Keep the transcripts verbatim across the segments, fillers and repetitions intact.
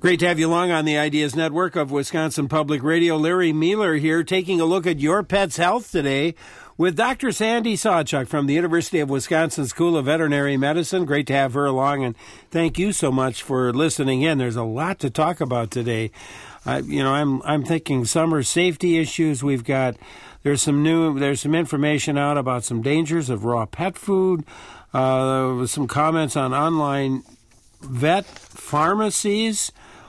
Great to have you along on the Ideas Network of Wisconsin Public Radio. Larry Mueller here, taking a look at your pet's health today with Doctor Sandy Sawchuk from the University of Wisconsin School of Veterinary Medicine. Great to have her along, and thank you so much for listening in. There's a lot to talk about today. Uh, you know, I'm I'm thinking summer safety issues. We've got there's some new there's some information out about some dangers of raw pet food. Uh, there was some comments on online vet pharmacies.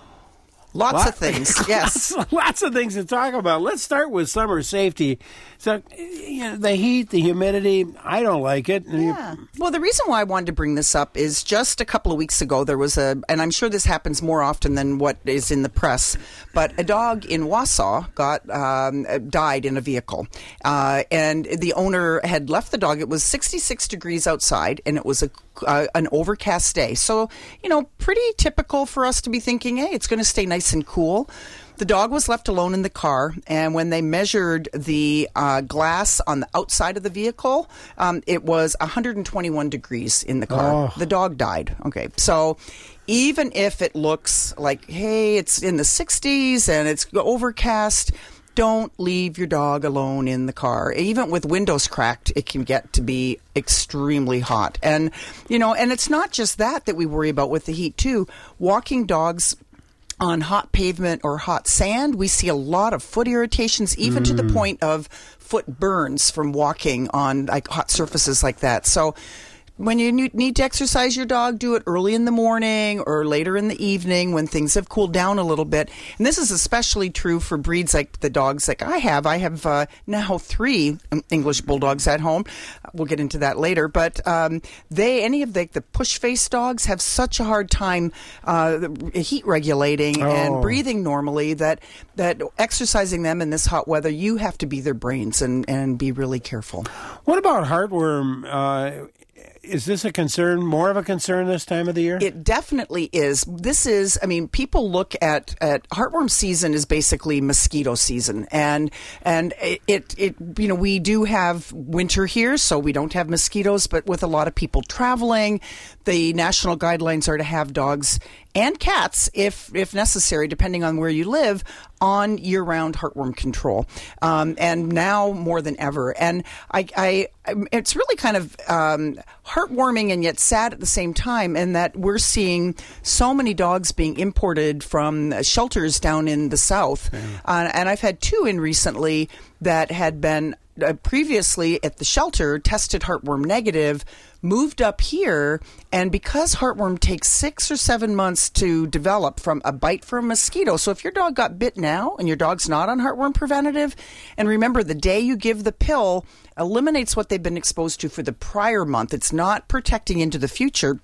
Lots Lot, of things, yes. Lots of things to talk about. Let's start with summer safety. So, you know, the heat, the humidity, I don't like it. Yeah. Well, the reason why I wanted to bring this up is just a couple of weeks ago, there was a, and I'm sure this happens more often than what is in the press, but a dog in Wausau got um, died in a vehicle. Uh, and the owner had left the dog. It was sixty-six degrees outside, and it was a Uh, an overcast day. So, you know, pretty typical for us to be thinking, hey, it's going to stay nice and cool. The dog was left alone in the car, and when they measured the uh, glass on the outside of the vehicle, um, it was one hundred twenty-one degrees in the car. Oh. The dog died. Okay, so even if it looks like, hey, it's in the sixties and it's overcast, don't leave your dog alone in the car. Even with windows cracked, it can get to be extremely hot. And, you know, and it's not just that that we worry about with the heat, too. Walking dogs on hot pavement or hot sand, we see a lot of foot irritations, even mm. to the point of foot burns from walking on like hot surfaces like that. So when you need to exercise your dog, do it early in the morning or later in the evening when things have cooled down a little bit. And this is especially true for breeds like the dogs like I have. I have uh, now three English Bulldogs at home. We'll get into that later. But um, they, any of the, the push-face dogs have such a hard time uh, heat regulating oh. and breathing normally that, that exercising them in this hot weather, you have to be their brains and, and be really careful. What about heartworm? Uh Is this a concern, more of a concern this time of the year? It definitely is. This is, I mean, people look at, at heartworm season is basically mosquito season. And, and it, it, it, you know, we do have winter here, so we don't have mosquitoes, but with a lot of people traveling, the national guidelines are to have dogs and cats, if if necessary, depending on where you live, on year-round heartworm control, um, and now more than ever. And I, I it's really kind of um, heartwarming and yet sad at the same time, in that we're seeing so many dogs being imported from shelters down in the south, yeah. uh, and I've had two in recently that had been uh, previously at the shelter tested heartworm negative, moved up here, and because heartworm takes six or seven months to develop from a bite from a mosquito, so if your dog got bit now and your dog's not on heartworm preventative, and remember, the day you give the pill eliminates what they've been exposed to for the prior month. It's not protecting into the future.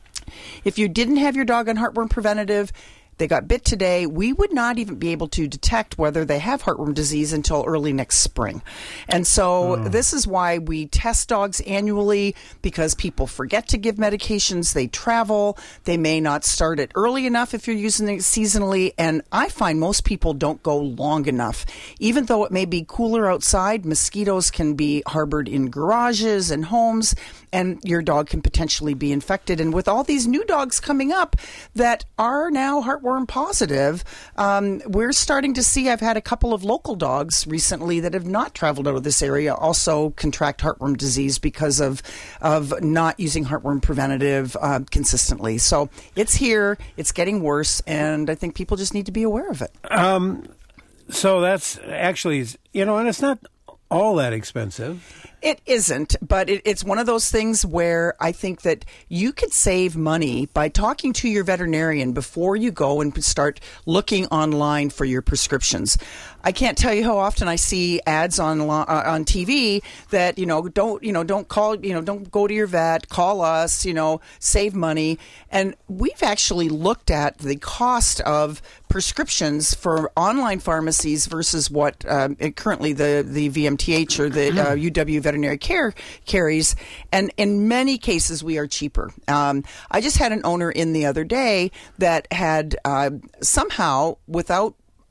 If you didn't have your dog on heartworm preventative, they got bit today, we would not even be able to detect whether they have heartworm disease until early next spring. And so oh. this is why we test dogs annually, because people forget to give medications, they travel, they may not start it early enough if you're using it seasonally, and I find most people don't go long enough. Even though it may be cooler outside, mosquitoes can be harbored in garages and homes, and your dog can potentially be infected. And with all these new dogs coming up that are now heartworm positive, um, we're starting to see, I've had a couple of local dogs recently that have not traveled out of this area also contract heartworm disease because of of not using heartworm preventative uh, consistently. So it's here, it's getting worse, and I think people just need to be aware of it. Um, so that's actually, you know, and it's not all that expensive. It isn't, but it, it's one of those things where I think that you could save money by talking to your veterinarian before you go and start looking online for your prescriptions. I can't tell you how often I see ads on uh, on T V that, you know, don't, you know, don't call, you know, don't go to your vet, call us, you know, save money. And we've actually looked at the cost of prescriptions for online pharmacies versus what um, currently the, the V M T H or the uh, U W Veterinary Care carries. And in many cases, we are cheaper. Um, I just had an owner in the other day that had uh, somehow, without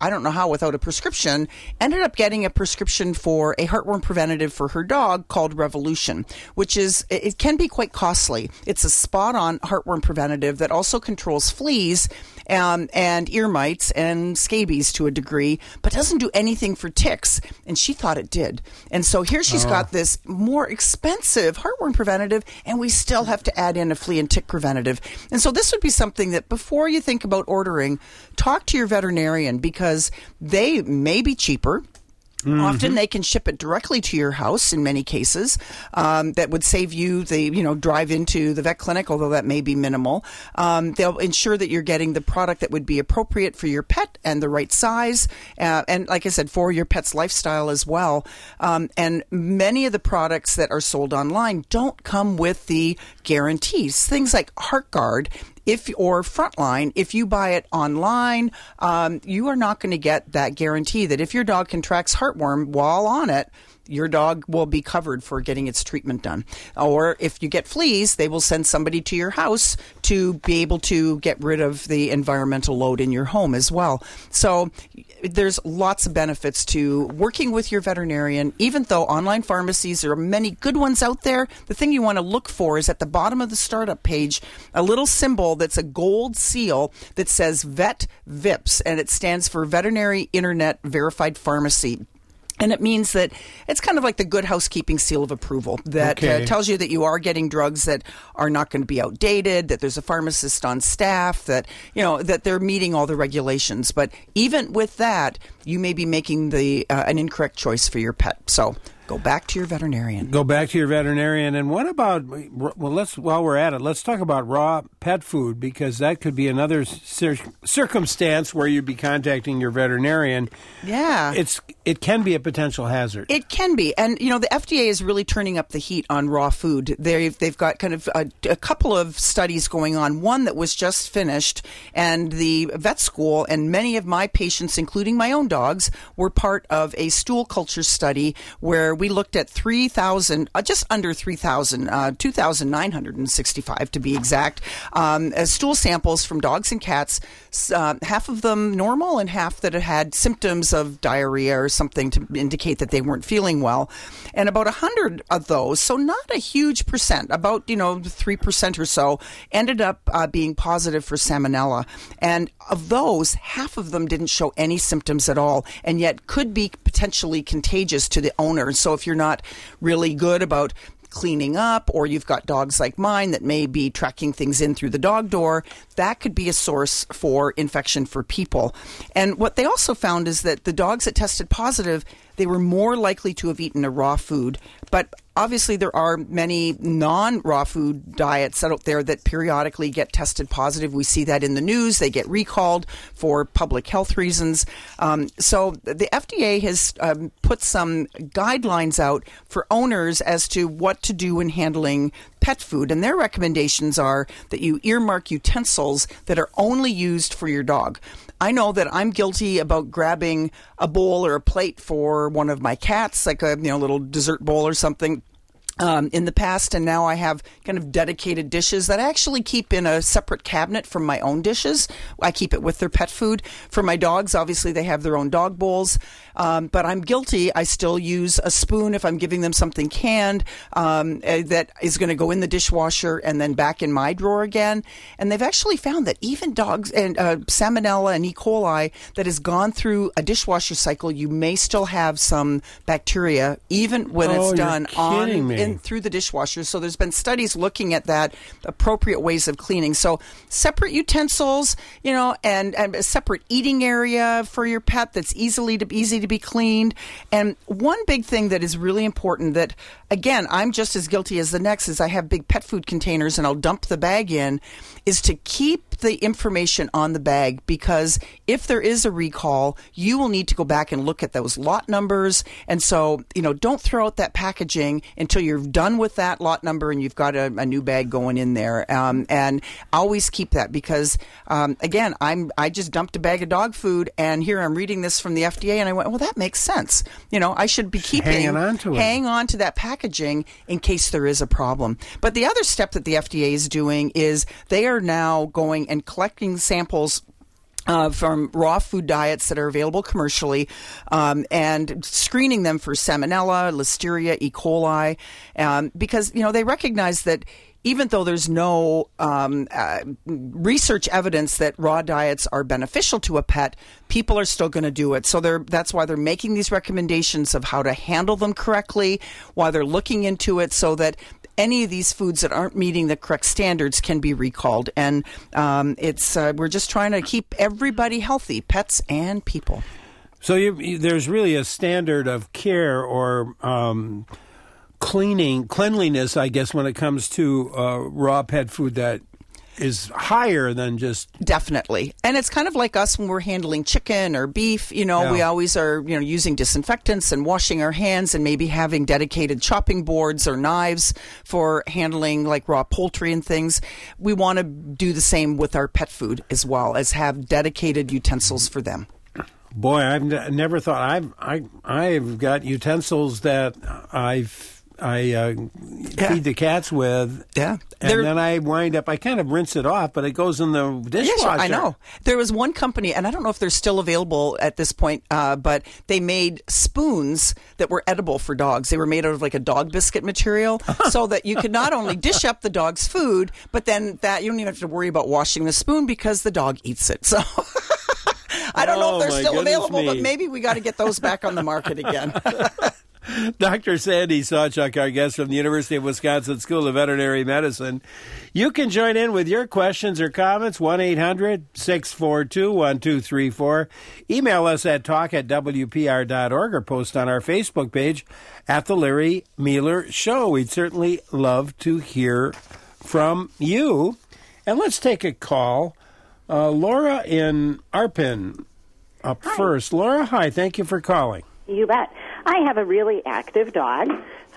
I don't know how, without a prescription, ended up getting a prescription for a heartworm preventative for her dog called Revolution, which is, it can be quite costly. It's a spot-on heartworm preventative that also controls fleas um, and ear mites and scabies to a degree, but doesn't do anything for ticks. And she thought it did. And so here she's oh. got this more expensive heartworm preventative, and we still have to add in a flea and tick preventative. And so this would be something that before you think about ordering, talk to your veterinarian, because they may be cheaper. Mm-hmm. Often they can ship it directly to your house in many cases. Um, that would save you the, you know, drive into the vet clinic, although that may be minimal. Um, they'll ensure that you're getting the product that would be appropriate for your pet and the right size. Uh, and like I said, for your pet's lifestyle as well. Um, and many of the products that are sold online don't come with the guarantees. Things like HeartGuard. If or Frontline, if you buy it online, um, you are not going to get that guarantee that if your dog contracts heartworm while on it, your dog will be covered for getting its treatment done. Or if you get fleas, they will send somebody to your house to be able to get rid of the environmental load in your home as well. So there's lots of benefits to working with your veterinarian. Even though online pharmacies, there are many good ones out there, the thing you want to look for is at the bottom of the startup page, a little symbol that's a gold seal that says Vet V I P S, and it stands for Veterinary Internet Verified Pharmacy. And it means that it's kind of like the Good Housekeeping seal of approval that okay. uh, tells you that you are getting drugs that are not going to be outdated, that there's a pharmacist on staff, that, you know, that they're meeting all the regulations. But even with that, you may be making the uh, an incorrect choice for your pet. So go back to your veterinarian. Go back to your veterinarian. And what about, well, let's, while we're at it, let's talk about raw pet food, because that could be another cir- circumstance where you'd be contacting your veterinarian. Yeah. It's, it can be a potential hazard. It can be. And, you know, the F D A is really turning up the heat on raw food. They've, they've got kind of a, a couple of studies going on, one that was just finished, and the vet school and many of my patients, including my own dogs, were part of a stool culture study where we looked at three thousand, uh, just under three thousand, uh, two thousand nine hundred sixty-five to be exact, um, as stool samples from dogs and cats, uh, half of them normal and half that had symptoms of diarrhea or something to indicate that they weren't feeling well. And about one hundred of those, so not a huge percent, about, you know, three percent or so, ended up uh, being positive for Salmonella. And of those, half of them didn't show any symptoms at all, and yet could be potentially contagious to the owner. So if you're not really good about cleaning up, or you've got dogs like mine that may be tracking things in through the dog door, that could be a source for infection for people. And what they also found is that the dogs that tested positive, they were more likely to have eaten a raw food. But obviously there are many non-raw food diets out there that periodically get tested positive. We see that in the news. They get recalled for public health reasons. Um, so the F D A has um, put some guidelines out for owners as to what to do in handling pet food. And their recommendations are that you earmark utensils that are only used for your dog. I know that I'm guilty about grabbing a bowl or a plate for one of my cats, like a you know little dessert bowl or something. Um, in the past, and now I have kind of dedicated dishes that I actually keep in a separate cabinet from my own dishes. I keep it with their pet food. For my dogs, obviously they have their own dog bowls, um, but I'm guilty. I still use a spoon if I'm giving them something canned um, that is going to go in the dishwasher and then back in my drawer again. And they've actually found that even dogs and uh, Salmonella and E. coli that has gone through a dishwasher cycle, you may still have some bacteria even when oh, it's done on me. In, through the dishwasher. So there's been studies looking at that, appropriate ways of cleaning. So separate utensils, you know, and, and a separate eating area for your pet that's easily to easy to be cleaned. And one big thing that is really important that, again, I'm just as guilty as the next, is I have big pet food containers and I'll dump the bag in, is to keep the information on the bag, because if there is a recall, you will need to go back and look at those lot numbers. And so, you know, don't throw out that packaging until you're done with that lot number and you've got a, a new bag going in there. Um, and always keep that, because, um, again, I'm I just dumped a bag of dog food, and here I'm reading this from the F D A, and I went, well, that makes sense. You know, I should be keeping hanging on to it. hang on to that packaging in case there is a problem. But the other step that the F D A is doing is they are now going and collecting samples Uh, from raw food diets that are available commercially, um, and screening them for Salmonella, Listeria, E. coli, um, because, you know, they recognize that even though there's no um, uh, research evidence that raw diets are beneficial to a pet, people are still going to do it. So they're, that's why they're making these recommendations of how to handle them correctly, why they're looking into it so that any of these foods that aren't meeting the correct standards can be recalled. And um, it's uh, we're just trying to keep everybody healthy, pets and people. So you, you, there's really a standard of care or um, cleaning, cleanliness, I guess, when it comes to uh, raw pet food that is higher than just... Definitely. And it's kind of like us when we're handling chicken or beef. You know, yeah. we always are, you know, using disinfectants and washing our hands and maybe having dedicated chopping boards or knives for handling like raw poultry and things. We want to do the same with our pet food as well, as have dedicated utensils for them. Boy, I've n- never thought... I've I, I've got utensils that I've... I uh, yeah. feed the cats with, yeah. and They're, then I wind up, I kind of rinse it off, but it goes in the dishwasher. Yes, I know. There was one company, and I don't know if they're still available at this point, uh, but they made spoons that were edible for dogs. They were made out of like a dog biscuit material, so that you could not only dish up the dog's food, but then that you don't even have to worry about washing the spoon because the dog eats it. So I don't know oh, if they're still available, me. but maybe we got to get those back on the market again. Doctor Sandy Sawchuk, our guest from the University of Wisconsin School of Veterinary Medicine. You can join in with your questions or comments, one eight hundred six four two one two three four. Email us at talk at w p r dot org or post on our Facebook page at The Larry Mealer Show. We'd certainly love to hear from you. And let's take a call. Uh, Laura in Arpin up Hi. first. Laura, hi. Thank you for calling. You bet. I have a really active dog,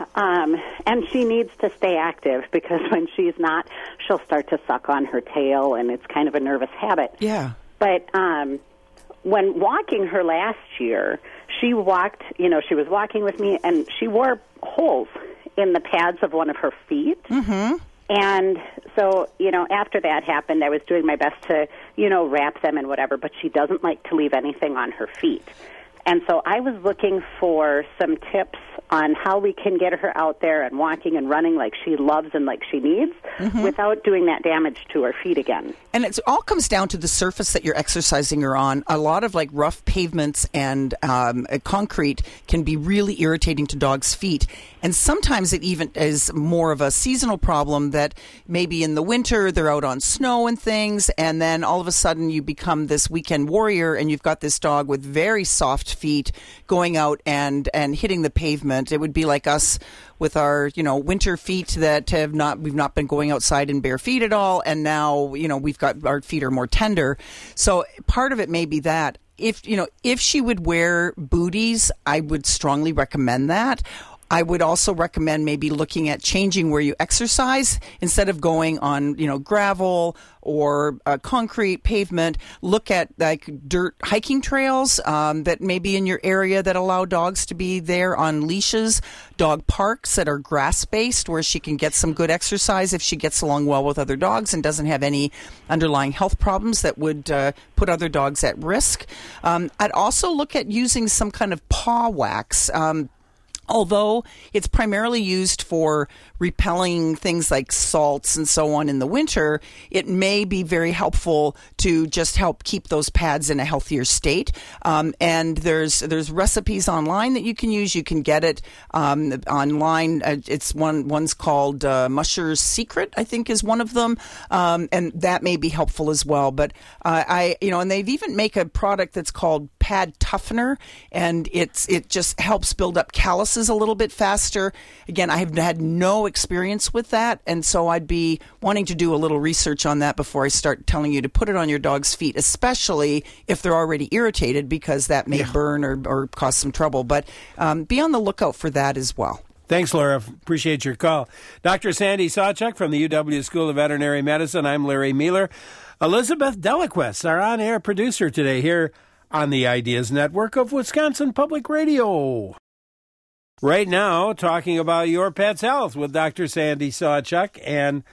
um, and she needs to stay active because when she's not, she'll start to suck on her tail, and it's kind of a nervous habit. Yeah. But um, when walking her last year, she walked, you know, she was walking with me, and she wore holes in the pads of one of her feet. Mm-hmm. And so, you know, after that happened, I was doing my best to, you know, wrap them and whatever, but she doesn't like to leave anything on her feet. And so I was looking for some tips on how we can get her out there and walking and running like she loves and like she needs mm-hmm. without doing that damage to her feet again. And it all comes down to the surface that you're exercising her on. A lot of like rough pavements and um, concrete can be really irritating to dogs' feet. And sometimes it even is more of a seasonal problem that maybe in the winter they're out on snow and things, and then all of a sudden you become this weekend warrior and you've got this dog with very soft feet going out and, and hitting the pavement. It would be like us with our, you know, winter feet that have not, we've not been going outside in bare feet at all, and now, you know, we've got, our feet are more tender. So part of it may be that. If, you know, if she would wear booties, I would strongly recommend that. I would also recommend maybe looking at changing where you exercise instead of going on, you know, gravel or uh, concrete pavement. Look at like dirt hiking trails um, that may be in your area that allow dogs to be there on leashes. Dog parks that are grass-based where she can get some good exercise if she gets along well with other dogs and doesn't have any underlying health problems that would uh, put other dogs at risk. Um, I'd also look at using some kind of paw wax. Um, Although it's primarily used for repelling things like salts and so on in the winter, it may be very helpful to just help keep those pads in a healthier state. Um, and there's there's recipes online that you can use. You can get it um, online. Uh, it's one one's called uh, Musher's Secret, I think, is one of them, um, and that may be helpful as well. But uh, I, you know, and they've even make a product that's called Pad Toughener, and it's it just helps build up calluses a little bit faster. Again, I have had no experience with that, and so I'd be wanting to do a little research on that before I start telling you to put it on your dog's feet, especially if they're already irritated, because that may yeah. burn or, or cause some trouble. But um, be on the lookout for that as well. Thanks, Laura. Appreciate your call. Doctor Sandy Sawchuk from the U W School of Veterinary Medicine. I'm Larry Mealer. Elizabeth Delaquest, our on-air producer today here on the Ideas Network of Wisconsin Public Radio. Right now, talking about your pet's health with Doctor Sandy Sawchuk. And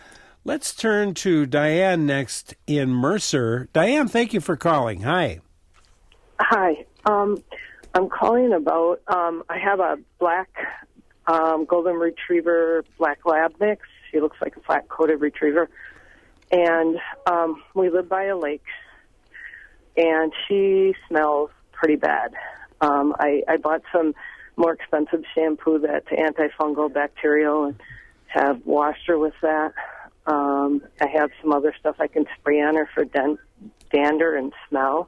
Let's turn to Diane next in Mercer. Diane, thank you for calling. Hi. Hi. Um, I'm calling about, um, I have a black um, golden retriever black lab mix. She looks like a flat-coated retriever. And um, we live by a lake, and she smells pretty bad. Um, I, I bought some more expensive shampoo that's antifungal, bacterial, and have washed her with that. Um, I have some other stuff I can spray on her for den- dander and smell,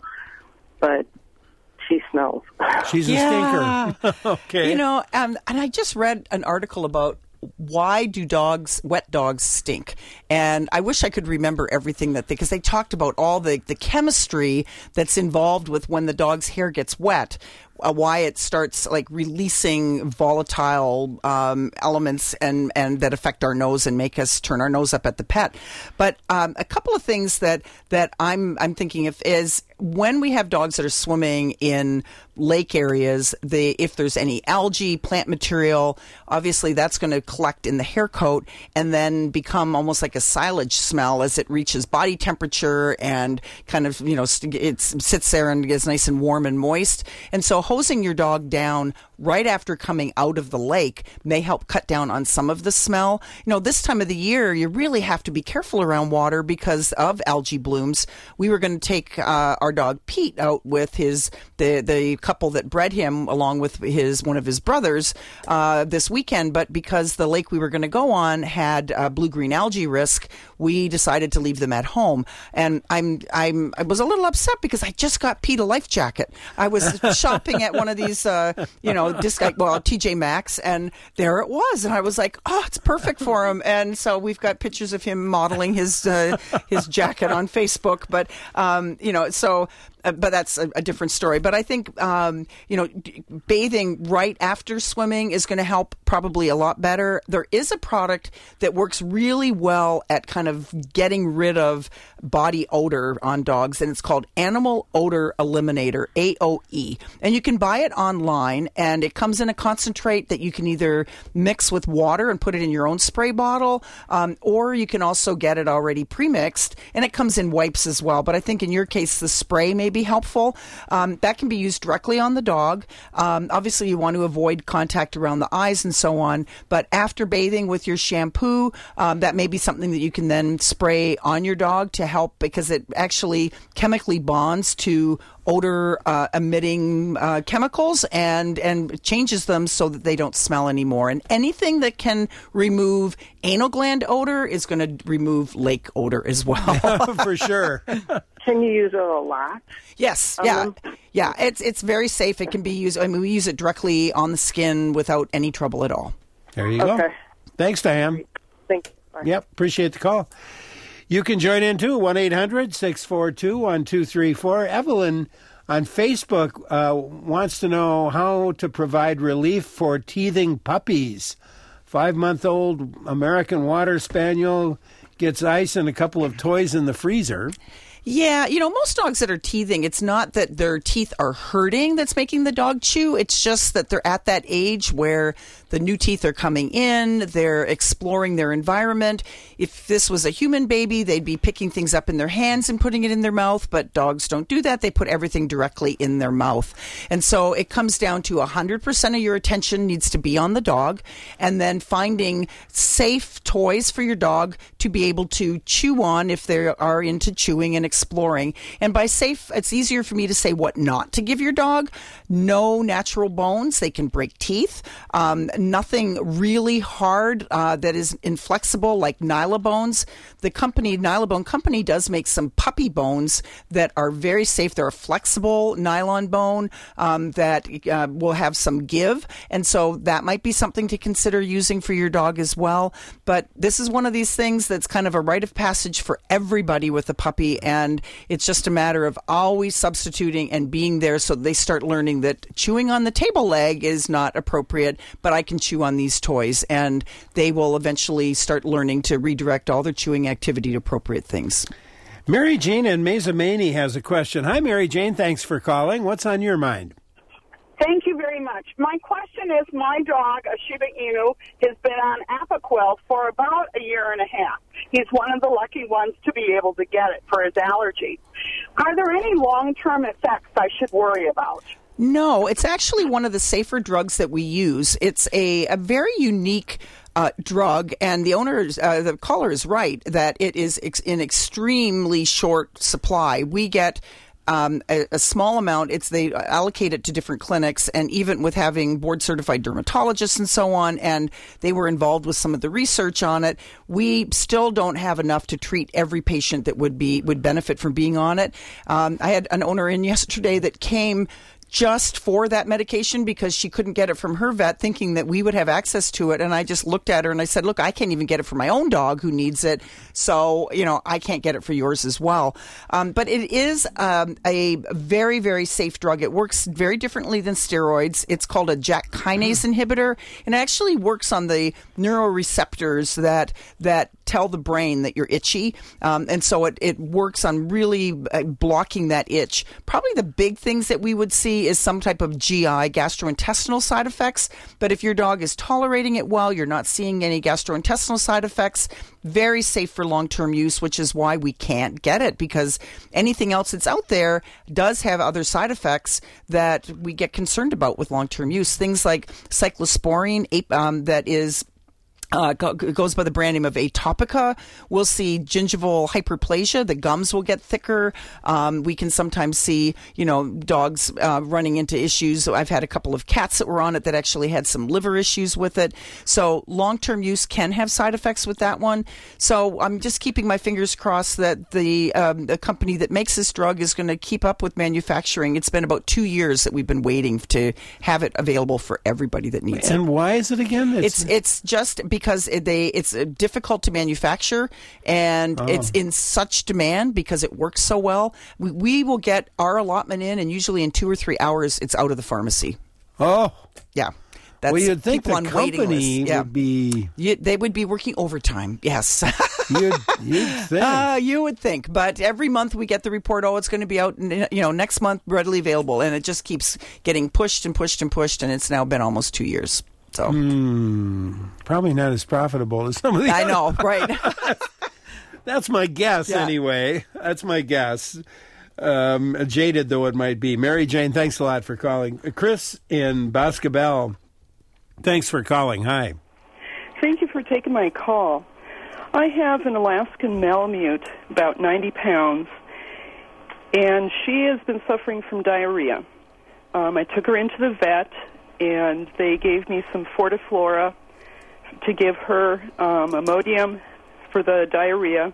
but she smells. She's a Yeah. stinker. Okay. You know, um, and I just read an article about why do dogs, wet dogs, stink? And I wish I could remember everything that they, because they talked about all the, the chemistry that's involved with when the dog's hair gets wet. Uh, why it starts like releasing volatile um, elements and, and that affect our nose and make us turn our nose up at the pet. But um, a couple of things that that I'm I'm thinking of is when we have dogs that are swimming in lake areas, they, if there's any algae, plant material, obviously that's going to collect in the hair coat and then become almost like a silage smell as it reaches body temperature and kind of, you know, it sits there and gets nice and warm and moist. And so hosing your dog down right after coming out of the lake may help cut down on some of the smell. You know, this time of the year, you really have to be careful around water because of algae blooms. We were going to take uh, our dog Pete out with his the the couple that bred him along with his one of his brothers uh, this weekend, but because the lake we were going to go on had uh, blue-green algae risk, we decided to leave them at home. And I'm I'm I was a little upset because I just got Pete a life jacket. I was shopping at one of these, uh, you know, disc well T J Maxx, and there it was, and I was like, oh, it's perfect for him. And so we've got pictures of him modeling his uh, his jacket on Facebook. But um, you know, so. Uh, but that's a, a different story. But I think, um, you know, d- bathing right after swimming is going to help probably a lot better. There is a product that works really well at kind of getting rid of body odor on dogs, and it's called Animal Odor Eliminator, A O E. And you can buy it online, and it comes in a concentrate that you can either mix with water and put it in your own spray bottle, um, or you can also get it already pre-mixed, and it comes in wipes as well. But I think in your case, the spray may be helpful. Um, that can be used directly on the dog. Um, obviously, you want to avoid contact around the eyes and so on. But after bathing with your shampoo, um, that may be something that you can then spray on your dog to help, because it actually chemically bonds to odor uh, emitting uh, chemicals and and changes them so that they don't smell anymore. And anything that can remove anal gland odor is going to remove lake odor as well. For sure. Can you use it a lot? Yes, yeah, Um, yeah. It's it's very safe. It can be used. I mean, we use it directly on the skin without any trouble at all. There you go. Okay. Thanks, Diane. Thank you. Bye. Yep, appreciate the call. You can join in too, one eight hundred six four two one two three four. Evelyn on Facebook uh, wants to know how to provide relief for teething puppies. Five-month-old American Water Spaniel gets ice and a couple of toys in the freezer. Yeah, you know, most dogs that are teething, it's not that their teeth are hurting that's making the dog chew. It's just that they're at that age where the new teeth are coming in, they're exploring their environment. If this was a human baby, they'd be picking things up in their hands and putting it in their mouth, but dogs don't do that. They put everything directly in their mouth. And so it comes down to one hundred percent of your attention needs to be on the dog, and then finding safe toys for your dog to be able to chew on if they are into chewing and exploring. And by safe, it's easier for me to say what not to give your dog. No natural bones. They can break teeth. Um, nothing really hard uh, that is inflexible like Nylabones. The company, Nylabone Company, does make some puppy bones that are very safe. They're a flexible nylon bone um, that uh, will have some give. And so that might be something to consider using for your dog as well. But this is one of these things that's kind of a rite of passage for everybody with a puppy. And it's just a matter of always substituting and being there so they start learning that chewing on the table leg is not appropriate, but I can chew on these toys. And they will eventually start learning to redirect all their chewing activity to appropriate things. Mary Jane in Mazamani has a question. Hi, Mary Jane. Thanks for calling. What's on your mind? Thank you very much. My question is, my dog, a Shiba Inu, has been on Apoquel for about a year and a half. He's one of the lucky ones to be able to get it for his allergy. Are there any long-term effects I should worry about? No, it's actually one of the safer drugs that we use. It's a, a very unique uh, drug, and the owner, is, uh, the caller is right that it is ex- in extremely short supply. We get Um, a, a small amount. It's they allocate it to different clinics, and even with having board certified dermatologists and so on, and they were involved with some of the research on it, we still don't have enough to treat every patient that would be would benefit from being on it. Um, I had an owner in yesterday that came just for that medication because she couldn't get it from her vet, thinking that we would have access to it. And I just looked at her and I said, look, I can't even get it for my own dog who needs it. So, you know, I can't get it for yours as well. Um, but it is um, a very, very safe drug. It works very differently than steroids. It's called a JAK kinase inhibitor, and it actually works on the neuroreceptors that that tell the brain that you're itchy. Um, and so it, it works on really uh, blocking that itch. Probably the big things that we would see is some type of G I, gastrointestinal side effects. But if your dog is tolerating it well, you're not seeing any gastrointestinal side effects, very safe for long-term use, which is why we can't get it, because anything else that's out there does have other side effects that we get concerned about with long-term use. Things like cyclosporine, um, that is Uh, goes by the brand name of Atopica. We'll see gingival hyperplasia. The gums will get thicker. Um, we can sometimes see, you know, dogs uh, running into issues. I've had a couple of cats that were on it that actually had some liver issues with it. So long-term use can have side effects with that one. So I'm just keeping my fingers crossed that the, um, the company that makes this drug is going to keep up with manufacturing. It's been about two years that we've been waiting to have it available for everybody that needs and it. And why is it again? It's it's, it's just because it, they it's difficult to manufacture, and oh. it's in such demand because it works so well. We, we will get our allotment in, and usually in two or three hours, it's out of the pharmacy. Oh, yeah. That's well, you'd think the on company yeah. would be... You, they would be working overtime, yes. you'd, you'd think. Uh, you would think. But every month we get the report, oh, it's going to be out, you know, next month, readily available. And it just keeps getting pushed and pushed and pushed, and it's now been almost two years. So mm, probably not as profitable as some of the I other know, right. That's my guess, yeah. anyway. That's my guess. Um, jaded though it might be. Mary Jane, thanks a lot for calling. Chris in Boscobel, thanks for calling. Hi. Thank you for taking my call. I have an Alaskan Malamute, about ninety pounds, and she has been suffering from diarrhea. Um, I took her into the vet, and they gave me some Fortiflora to give her um, Imodium for the diarrhea.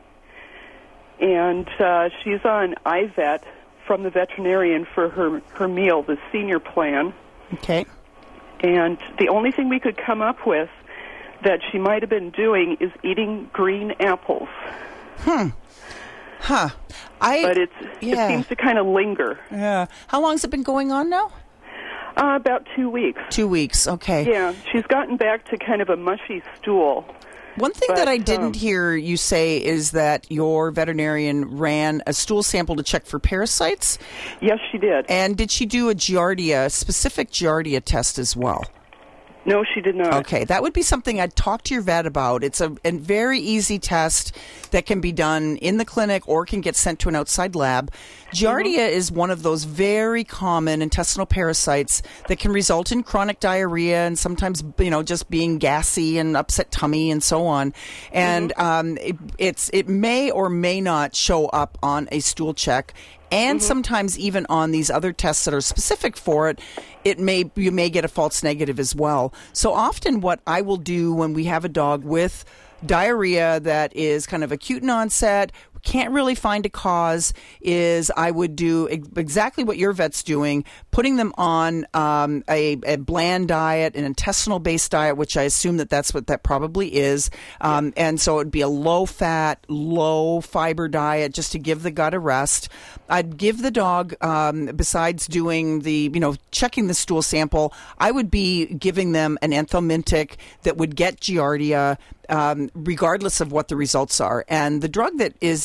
And uh, she's on I vet from the veterinarian for her, her meal, the senior plan. Okay. And the only thing we could come up with that she might have been doing is eating green apples. Hmm. Huh. I, but it's, yeah. it seems to kind of linger. Yeah. How long has it been going on now? Uh, about two weeks. Two weeks, okay. Yeah, she's gotten back to kind of a mushy stool. One thing but, that I didn't um, hear you say is that your veterinarian ran a stool sample to check for parasites? Yes, she did. And did she do a Giardia, specific Giardia test as well? No, she did not. Okay, that would be something I'd talk to your vet about. It's a, a very easy test that can be done in the clinic or can get sent to an outside lab. Giardia mm-hmm. is one of those very common intestinal parasites that can result in chronic diarrhea and sometimes, you know, just being gassy and upset tummy and so on. And mm-hmm. um, it, it's it may or may not show up on a stool check. And mm-hmm. sometimes even on these other tests that are specific for it, it may you may get a false negative as well. So often what I will do when we have a dog with diarrhea that is kind of acute in onset, can't really find a cause, is I would do exactly what your vet's doing, putting them on um, a, a bland diet, an intestinal-based diet, which I assume that that's what that probably is. Um, yeah. And so it would be a low-fat, low-fiber diet just to give the gut a rest. I'd give the dog, um, besides doing the, you know, checking the stool sample, I would be giving them an anthelmintic that would get Giardia, Um, regardless of what the results are. And the drug that is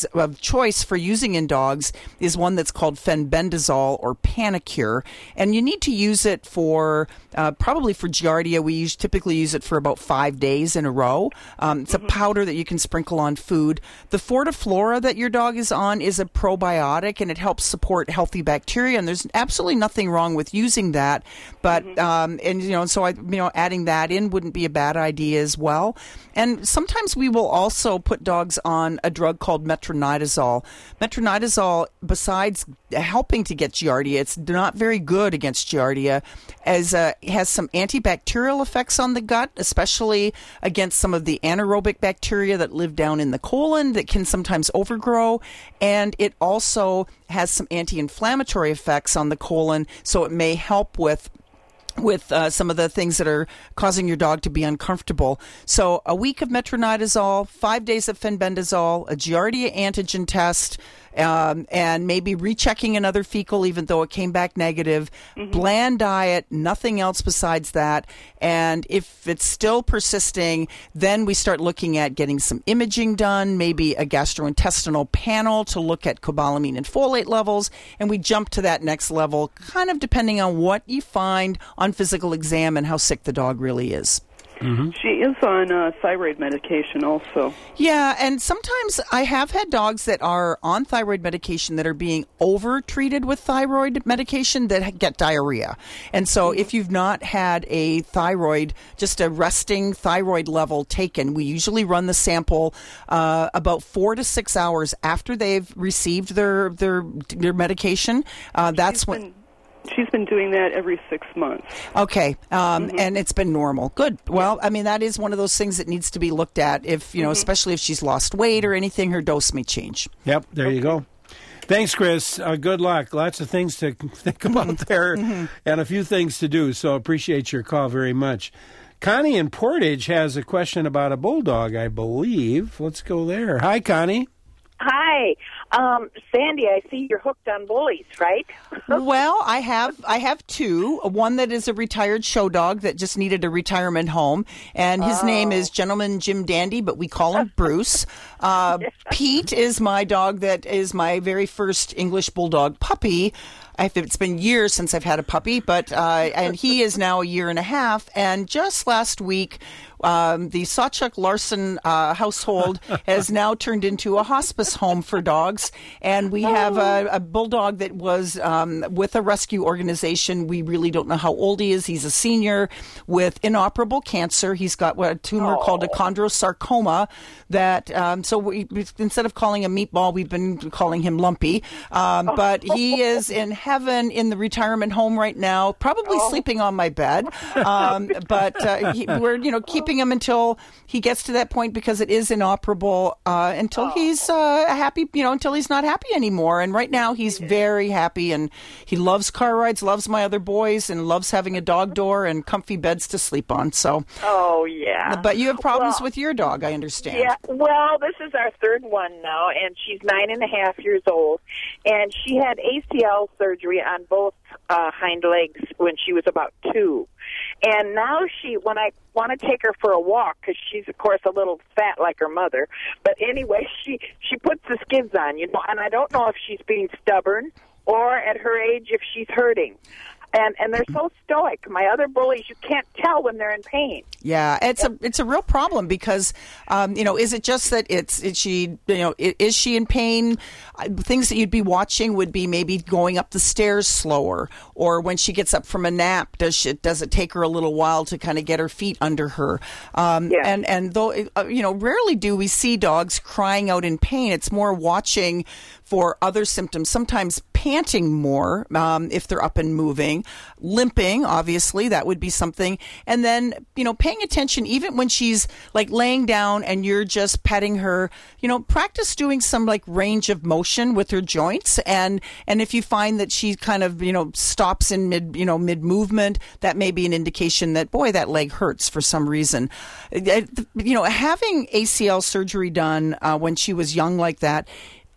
of choice for using in dogs is one that's called fenbendazole or Panacur, and you need to use it for uh, probably for Giardia. We use, typically use it for about five days in a row. Um, it's mm-hmm. a powder that you can sprinkle on food. The Fortiflora that your dog is on is a probiotic, and it helps support healthy bacteria, and there's absolutely nothing wrong with using that. But mm-hmm. um, and you know, so I, you know, adding that in wouldn't be a bad idea as well. And sometimes we will also put dogs on a drug called metronidazole. Metronidazole, besides helping to get Giardia, it's not very good against Giardia, as uh, it has some antibacterial effects on the gut, especially against some of the anaerobic bacteria that live down in the colon that can sometimes overgrow, and it also has some anti-inflammatory effects on the colon, so it may help with with uh, some of the things that are causing your dog to be uncomfortable. So a week of metronidazole, five days of fenbendazole, a Giardia antigen test, um, and maybe rechecking another fecal even though it came back negative. Mm-hmm. Bland diet, nothing else besides that. And if it's still persisting, then we start looking at getting some imaging done, maybe a gastrointestinal panel to look at cobalamin and folate levels, and we jump to that next level, kind of depending on what you find on physical exam and how sick the dog really is. Mm-hmm. She is on uh, thyroid medication also. Yeah, and sometimes I have had dogs that are on thyroid medication that are being over-treated with thyroid medication that get diarrhea. And so mm-hmm. if you've not had a thyroid, just a resting thyroid level taken, we usually run the sample uh, about four to six hours after they've received their their, their medication. Uh, that's She's when... Been- She's been doing that every six months. Okay, um, mm-hmm. and it's been normal. Good. Well, I mean, that is one of those things that needs to be looked at. If you know, mm-hmm. especially if she's lost weight or anything, her dose may change. Yep, there okay. you go. Thanks, Chris. Uh, good luck. Lots of things to think about there, mm-hmm. and a few things to do. So appreciate your call very much. Connie in Portage has a question about a bulldog, I believe. Let's go there. Hi, Connie. Hi, um, Sandy. I see you're hooked on bullies, right? Well, I have I have two. One that is a retired show dog that just needed a retirement home, and his oh. name is Gentleman Jim Dandy, but we call him Bruce. Uh, yeah. Pete is my dog that is my very first English Bulldog puppy. I've, it's been years since I've had a puppy, but uh, and he is now a year and a half. And just last week, um, the Sawchuck Larson uh, household has now turned into a hospice home for dogs, and we have a, a bulldog that was um, with a rescue organization. We really don't know how old he is. He's a senior with inoperable cancer. He's got what, a tumor oh. called a chondrosarcoma. That um, so we, instead of calling him Meatball, we've been calling him Lumpy. Um, but he is in heaven in the retirement home right now, probably oh. sleeping on my bed. Um, but uh, he, we're you know keeping him until he gets to that point because it is inoperable. Uh, until oh. he's uh, happy, you know, until he's not happy anymore. And right now he's very happy, and he loves car rides, loves my other boys, and loves having a dog door and comfy beds to sleep on. So. Oh yeah. But you have problems well, with your dog, I understand. Yeah. Well, this is our third one now, and she's nine and a half years old, and she had A C L surgery on both uh, hind legs when she was about two. And now she, when I want to take her for a walk, because she's, of course, a little fat like her mother, but anyway, she, she puts the skids on, you know, and I don't know if she's being stubborn or at her age if she's hurting. And and they're so stoic. My other bullies, you can't tell when they're in pain. Yeah, it's a it's a real problem because, um, you know, is it just that it's is she you know is she in pain? Things that you'd be watching would be maybe going up the stairs slower, or when she gets up from a nap, does she, does it take her a little while to kind of get her feet under her? Um, yeah. And and though uh, you know, rarely do we see dogs crying out in pain. It's more watching for other symptoms. Sometimes panting more um, if they're up and moving, limping, obviously, that would be something. And then, you know, paying attention even when she's like laying down and you're just petting her, you know, practice doing some like range of motion with her joints. And, and if you find that she kind of, you know, stops in mid, you know, mid movement, that may be an indication that, boy, that leg hurts for some reason. You know, having A C L surgery done uh, when she was young like that,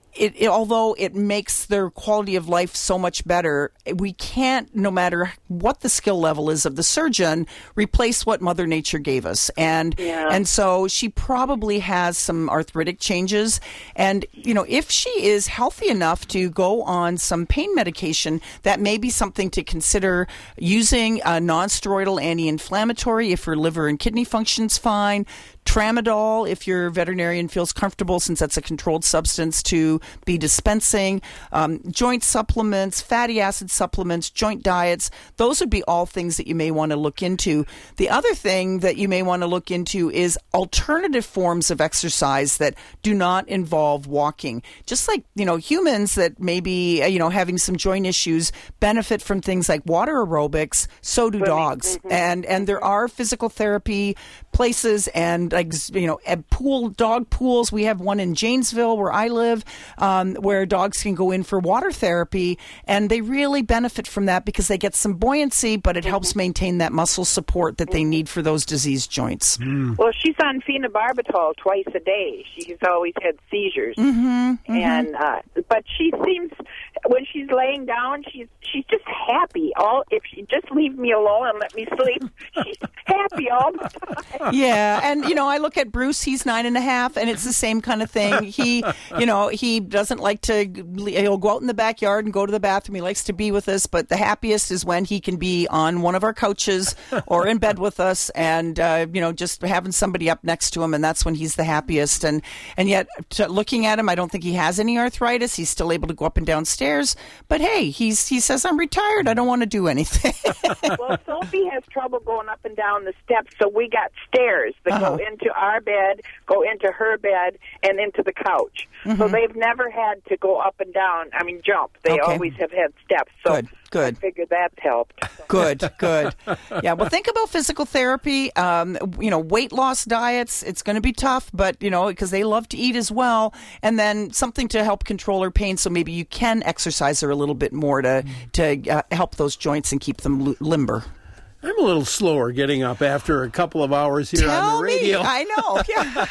It, it, although it makes their quality of life so much better, we can't, no matter what the skill level is of the surgeon, replace what Mother Nature gave us. And Yeah. and so she probably has some arthritic changes. And, you know, if she is healthy enough to go on some pain medication, that may be something to consider using a non-steroidal anti-inflammatory if her liver and kidney function's fine. Tramadol, if your veterinarian feels comfortable, since that's a controlled substance, to be dispensing. Um, joint supplements, fatty acid supplements, joint diets, those would be all things that you may want to look into. The other thing that you may want to look into is alternative forms of exercise that do not involve walking. Just like, you know, humans that may be, you know, having some joint issues benefit from things like water aerobics, so do dogs. Mm-hmm. And, and there are physical therapy places and, like, you know, pool dog pools. We have one in Janesville where I live, um, where dogs can go in for water therapy, and they really benefit from that because they get some buoyancy, but it helps maintain that muscle support that they need for those diseased joints. Mm. Well, she's on phenobarbital twice a day. She's always had seizures, Mm-hmm, mm-hmm. and uh, but she seems when she's laying down, she's she's just happy. All if she just leave me alone and let me sleep, she's happy all the time. Yeah, and you know, I look at Bruce. He's nine and a half, and it's the same kind of thing. He, you know, he doesn't like to. He'll go out in the backyard and go to the bathroom. He likes to be with us, but the happiest is when he can be on one of our couches or in bed with us, and uh, you know, just having somebody up next to him, and that's when he's the happiest. And and yet, to, looking at him, I don't think he has any arthritis. He's still able to go up and down stairs. But hey, he's he says, I'm retired. I don't want to do anything. Well, Sophie has trouble going up and down the steps, so we got stairs that Uh-huh. go into our bed, go into her bed, and into the couch. Mm-hmm. So they've never had to go up and down. I mean, jump. They Okay. always have had steps. So Good, good. I figured that's helped. Good, good. Yeah, well, think about physical therapy. Um, you know, weight loss diets. It's going to be tough, but, you know, because they love to eat as well. And then something to help control her pain, so maybe you can exercise her a little bit more to, to uh, help those joints and keep them l- limber. I'm a little slower getting up after a couple of hours here Tell on the radio. me. I know.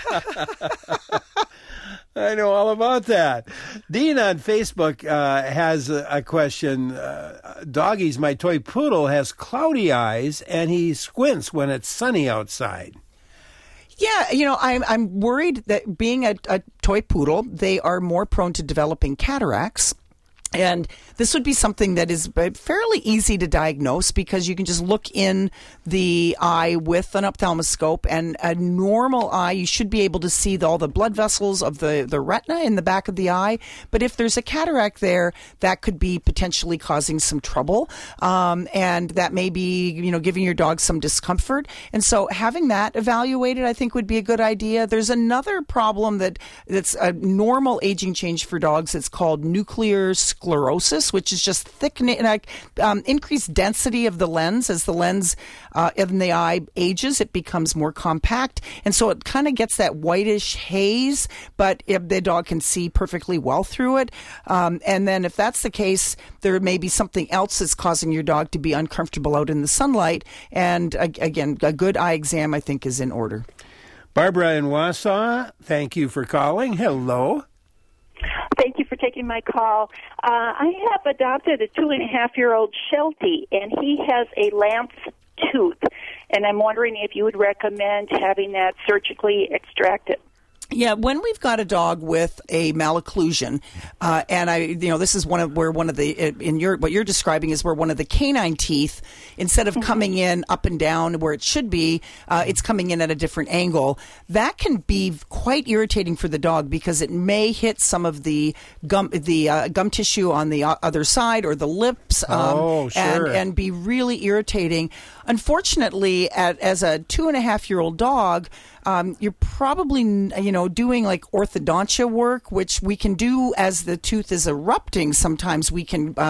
Yeah. I know all about that. Dean on Facebook uh, has a, a question. Uh, Doggies, my toy poodle, has cloudy eyes, and he squints when it's sunny outside. Yeah, you know, I'm I'm worried that being a, a toy poodle, they are more prone to developing cataracts. And this would be something that is fairly easy to diagnose because you can just look in the eye with an ophthalmoscope, and a normal eye, you should be able to see the, all the blood vessels of the, the retina in the back of the eye. But if there's a cataract there, that could be potentially causing some trouble. Um, and that may be, you know, giving your dog some discomfort. And so having that evaluated, I think, would be a good idea. There's another problem that that's a normal aging change for dogs. It's called nuclear sclerosis, which is just thickening, like um, increased density of the lens. As the lens uh, in the eye ages, it becomes more compact, and so it kind of gets that whitish haze. But if the dog can see perfectly well through it, um, and then if that's the case, there may be something else that's causing your dog to be uncomfortable out in the sunlight. And uh, again, a good eye exam, I think, is in order. Barbara in Wausau, thank you for calling. Hello. Thank you for taking my call. Uh, I have adopted a two and a half year old Sheltie, and he has a lance tooth. And I'm wondering if you would recommend having that surgically extracted. Yeah, when we've got a dog with a malocclusion, uh, and I, you know, this is one of where one of the in your what you're describing is where one of the canine teeth, instead of coming in up and down where it should be, uh, it's coming in at a different angle. That can be quite irritating for the dog because it may hit some of the gum, the uh, gum tissue on the other side or the lips, um, oh, sure. and and be really irritating. Unfortunately, at, as a two and a half year old dog. Um, you're probably, you know, doing like orthodontia work, which we can do as the tooth is erupting. Sometimes we can uh,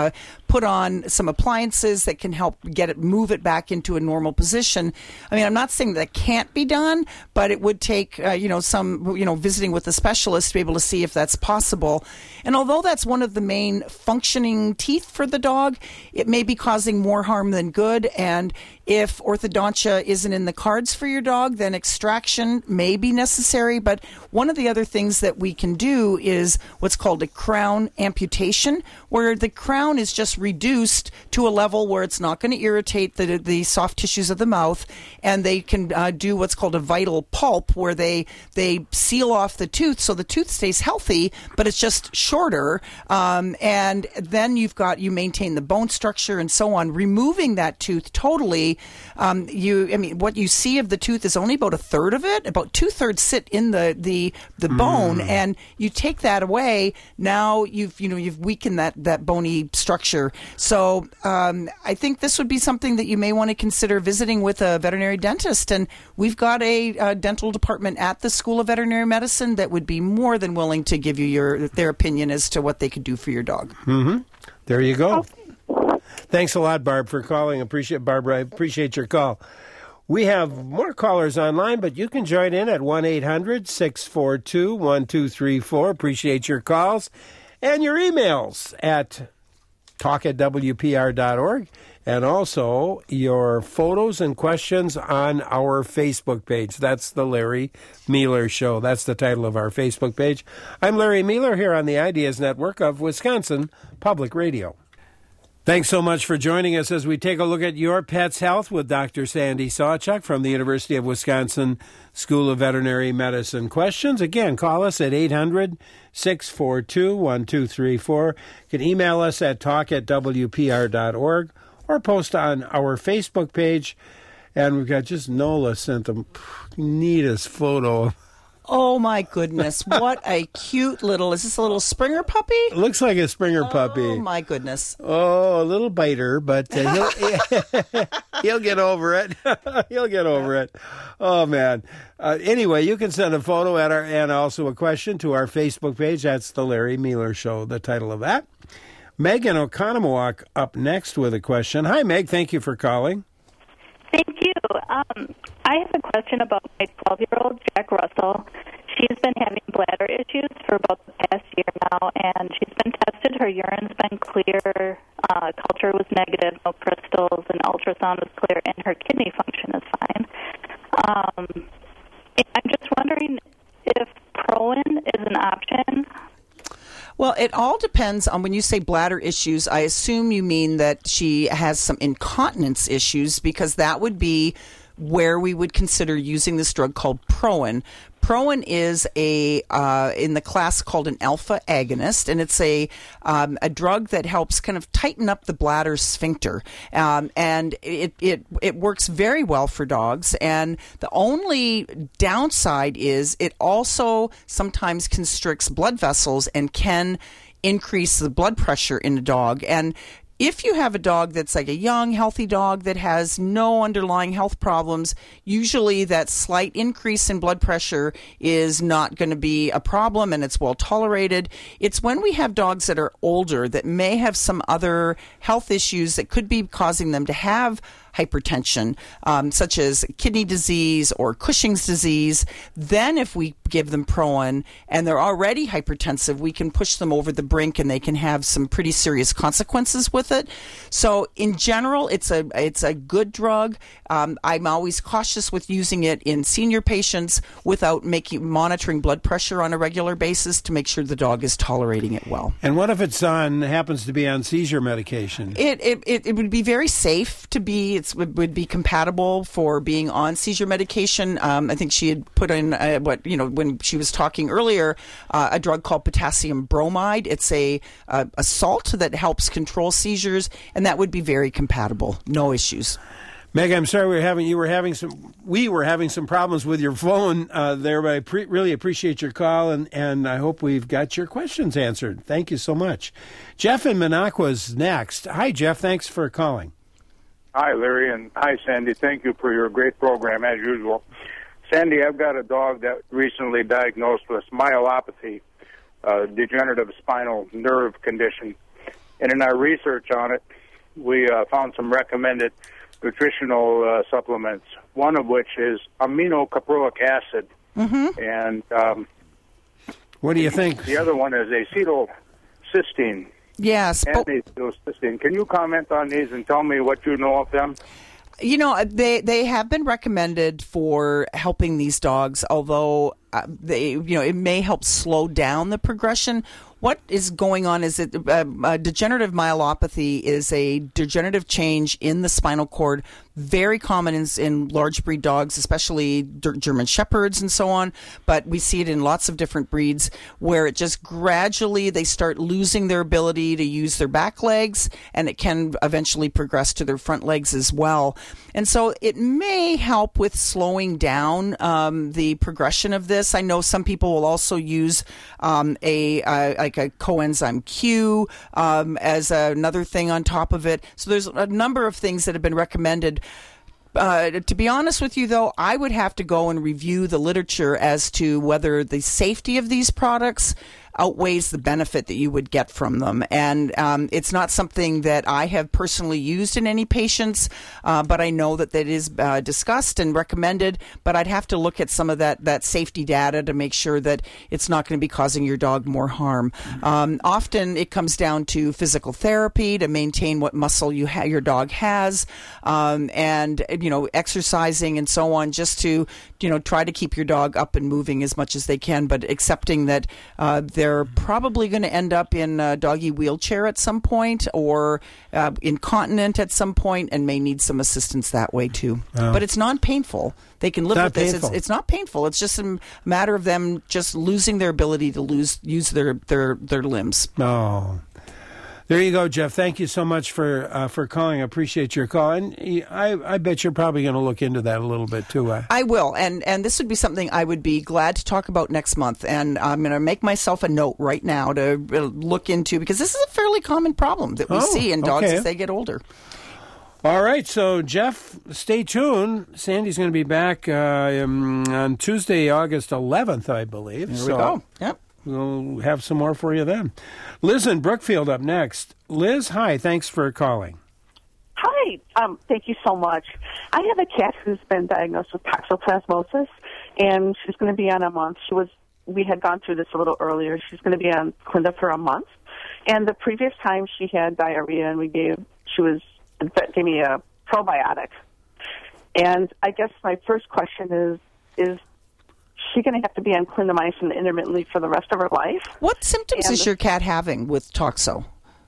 put on some appliances that can help get it, move it back into a normal position. I mean, I'm not saying that can't be done, but it would take, uh, you know, some, you know, visiting with a specialist to be able to see if that's possible. And although that's one of the main functioning teeth for the dog, it may be causing more harm than good. And if orthodontia isn't in the cards for your dog, then extraction may be necessary. But one of the other things that we can do is what's called a crown amputation, where the crown is just reduced to a level where it's not going to irritate the, the soft tissues of the mouth, and they can uh, do what's called a vital pulp, where they, they seal off the tooth so the tooth stays healthy, but it's just shorter. Um, and then you've got, you maintain the bone structure and so on. Removing that tooth totally, um, you, I mean, what you see of the tooth is only about a third of it. About two thirds sit in the, the, the bone, Mm. and you take that away. Now you've, you know, you've weakened that, that bony structure. So, um, I think this would be something that you may want to consider visiting with a veterinary dentist. And we've got a, a dental department at the School of Veterinary Medicine that would be more than willing to give you your, their opinion as to what they could do for your dog. Mm-hmm. There you go. Thanks a lot, Barb, for calling. Appreciate Barbara. I appreciate your call. We have more callers online, but you can join in at one eight hundred six four two one two three four. Appreciate your calls and your emails at talk at w p r dot org, and also your photos and questions on our Facebook page. That's the Larry Mealer Show. That's the title of our Facebook page. I'm Larry Mealer here on the Ideas Network of Wisconsin Public Radio. Thanks so much for joining us as we take a look at your pet's health with Doctor Sandy Sawchuk from the University of Wisconsin School of Veterinary Medicine. Questions? Again, call us at eight hundred six four two one two three four. You can email us at talk at w p r dot org or post on our Facebook page. And we've got just Nola sent the neatest photo. Oh, my goodness. What a cute little, is this a little Springer puppy? It looks like a Springer puppy. Oh, my goodness. Oh, a little biter, but uh, he'll, he'll get over it. He'll get over it. Oh, man. Uh, anyway, you can send a photo at our, and also a question to our Facebook page. That's the Larry Mealer Show, the title of that. Meg in Oconomowoc up next with a question. Hi, Meg. Thank you for calling. Thank you. Um, I have a question about my twelve-year-old, Jack Russell. She's been having bladder issues for about the past year now, and she's been tested. Her urine's been clear. Uh, culture was negative, no crystals, and ultrasound was clear, and her kidney function is fine. Um, I'm just wondering if Proin is an option. Well, it all depends on when you say bladder issues. I assume you mean that she has some incontinence issues, because that would be where we would consider using this drug called Proin. Proin is a uh, in the class called an alpha agonist, and it's a um, a drug that helps kind of tighten up the bladder sphincter, um, and it, it it works very well for dogs. And the only downside is it also sometimes constricts blood vessels and can increase the blood pressure in a dog. And if you have a dog that's like a young, healthy dog that has no underlying health problems, usually that slight increase in blood pressure is not going to be a problem, and it's well tolerated. It's when we have dogs that are older that may have some other health issues that could be causing them to have hypertension, um, such as kidney disease or Cushing's disease. Then if we give them Proin and they're already hypertensive, we can push them over the brink and they can have some pretty serious consequences with it. So in general, it's a it's a good drug. Um, I'm always cautious with using it in senior patients without making monitoring blood pressure on a regular basis to make sure the dog is tolerating it well. And what if it's on happens to be on seizure medication? It it, it, it would be very safe to be. It would be compatible for being on seizure medication. Um, I think she had put in uh, what you know when she was talking earlier, uh, a drug called potassium bromide. It's a uh, a salt that helps control seizures, and that would be very compatible. No issues. Meg, I'm sorry we were having you were having some we were having some problems with your phone uh, there, but I pre- really appreciate your call, and, and I hope we've got your questions answered. Thank you so much. Jeff in Minocqua's next. Hi, Jeff. Thanks for calling. Hi, Larry, and hi, Sandy. Thank you for your great program, as usual. Sandy, I've got a dog that recently diagnosed with myelopathy, uh, degenerative spinal nerve condition, And in our research on it, we uh, found some recommended nutritional uh, supplements, one of which is aminocaproic acid. Mm-hmm. And um, what do you think? The other one is acetylcysteine. Yes. And acetylcysteine. Can you comment on these and tell me what you know of them? You know, they they have been recommended for helping these dogs, although uh, they, you know, it may help slow down the progression. What is going on is that uh, uh, degenerative myelopathy is a degenerative change in the spinal cord, very common in, in large breed dogs, especially D- German Shepherds and so on. But we see it in lots of different breeds where it just gradually they start losing their ability to use their back legs, and it can eventually progress to their front legs as well. And so it may help with slowing down um, the progression of this. I know some people will also use um, a, a like a coenzyme Q um, as another thing on top of it. So there's a number of things that have been recommended. Uh, to be honest with you, though, I would have to go and review the literature as to whether the safety of these products outweighs the benefit that you would get from them. And um, it's not something that I have personally used in any patients, uh, but I know that that is uh, discussed and recommended. But I'd have to look at some of that, that safety data to make sure that it's not going to be causing your dog more harm. Um, often it comes down to physical therapy to maintain what muscle you ha- your dog has, um, and you know, exercising and so on, just to you know try to keep your dog up and moving as much as they can, but accepting that uh, they're probably going to end up in a doggy wheelchair at some point, or uh, incontinent at some point, and may need some assistance that way too. Oh. But it's non-painful. They can live Not with this. painful. It's, it's not painful. It's just a matter of them just losing their ability to lose use their their, their limbs. Oh. There you go, Jeff. Thank you so much for uh, for calling. I appreciate your call. And I, I bet you're probably going to look into that a little bit, too. Uh. I will. And, and this would be something I would be glad to talk about next month. And I'm going to make myself a note right now to look into, because this is a fairly common problem that we Oh, see in dogs okay. as they get older. All right, so Jeff, stay tuned. Sandy's going to be back uh, um, on Tuesday, August eleventh, I believe. There so we go. Yep. We'll have some more for you then. Liz in Brookfield up next. Liz, hi. Thanks for calling. Hi. Um, thank you so much. I have a cat who's been diagnosed with toxoplasmosis, and she's going to be on a month. She was. We had gone through this a little earlier. She's going to be on Clinda for a month. And the previous time she had diarrhea, and we gave, she was, gave me a probiotic. And I guess my first question is, is she going to have to be on clindamycin intermittently for the rest of her life? What symptoms and is your cat having with toxo?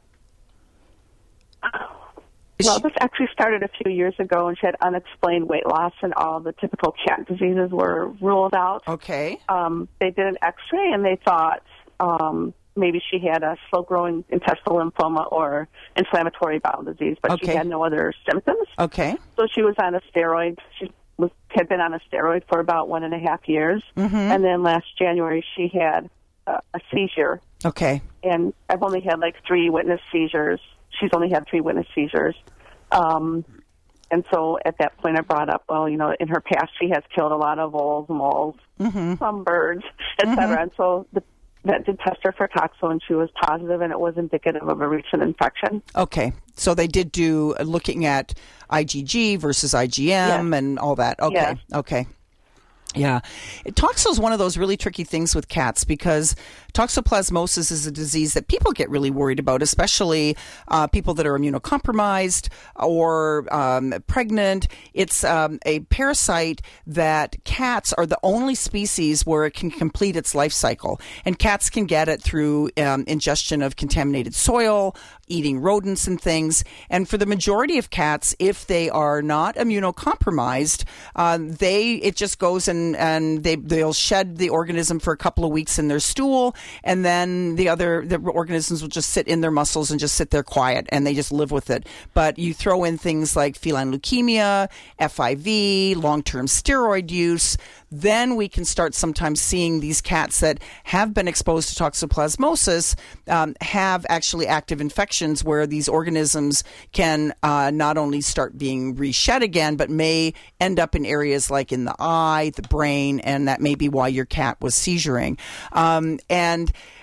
Well, this actually started a few years ago, and she had unexplained weight loss, and all the typical cat diseases were ruled out. Okay. Um, they did an X-ray, and they thought um, maybe she had a slow-growing intestinal lymphoma or inflammatory bowel disease, but Okay. she had no other symptoms. Okay. So she was on a steroid. She was had been on a steroid for about one and a half years, Mm-hmm. and then last January she had uh, a seizure. Okay. And I've only had like three witness seizures. She's only had three witness seizures. Um, and so at that point I brought up, well, you know, in her past she has killed a lot of voles, moles, Mm-hmm. some birds, et cetera. Mhm. And so the, that did test her for toxo, and she was positive, and it was indicative of a recent infection. Okay. So they did do uh, looking at I G G versus I G M Yes. and all that. Okay. Yes. Okay. Yeah. Toxo is one of those really tricky things with cats, because toxoplasmosis is a disease that people get really worried about, especially uh, people that are immunocompromised or um, pregnant. It's um, a parasite that cats are the only species where it can complete its life cycle. And cats can get it through um, ingestion of contaminated soil, eating rodents and things. And for the majority of cats, if they are not immunocompromised, uh, they it just goes and, and they, they'll shed the organism for a couple of weeks in their stool, and then the other the organisms will just sit in their muscles and just sit there quiet, and they just live with it. But you throw in things like feline leukemia, F I V, long-term steroid use, then we can start sometimes seeing these cats that have been exposed to toxoplasmosis um, have actually active infections where these organisms can uh, not only start being reshed again, but may end up in areas like in the eye, the brain, and that may be why your cat was seizuring. Um, and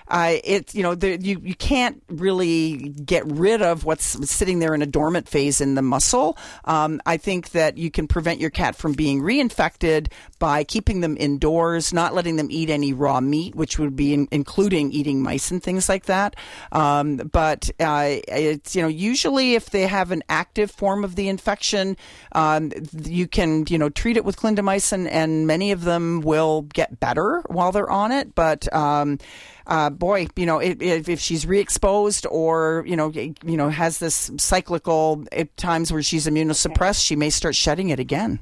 uh, it you know the, you you can't really get rid of what's sitting there in a dormant phase in the muscle. Um, I think that you can prevent your cat from being reinfected by keeping them indoors, not letting them eat any raw meat, which would be in, including eating mice and things like that. Um, but uh, it's you know usually if they have an active form of the infection, um, you can you know treat it with clindamycin, and many of them will get better while they're on it. But um, uh, boy, you know if, if she's re-exposed or you know you know has this cyclical at times where she's immunosuppressed, she may start shedding it again.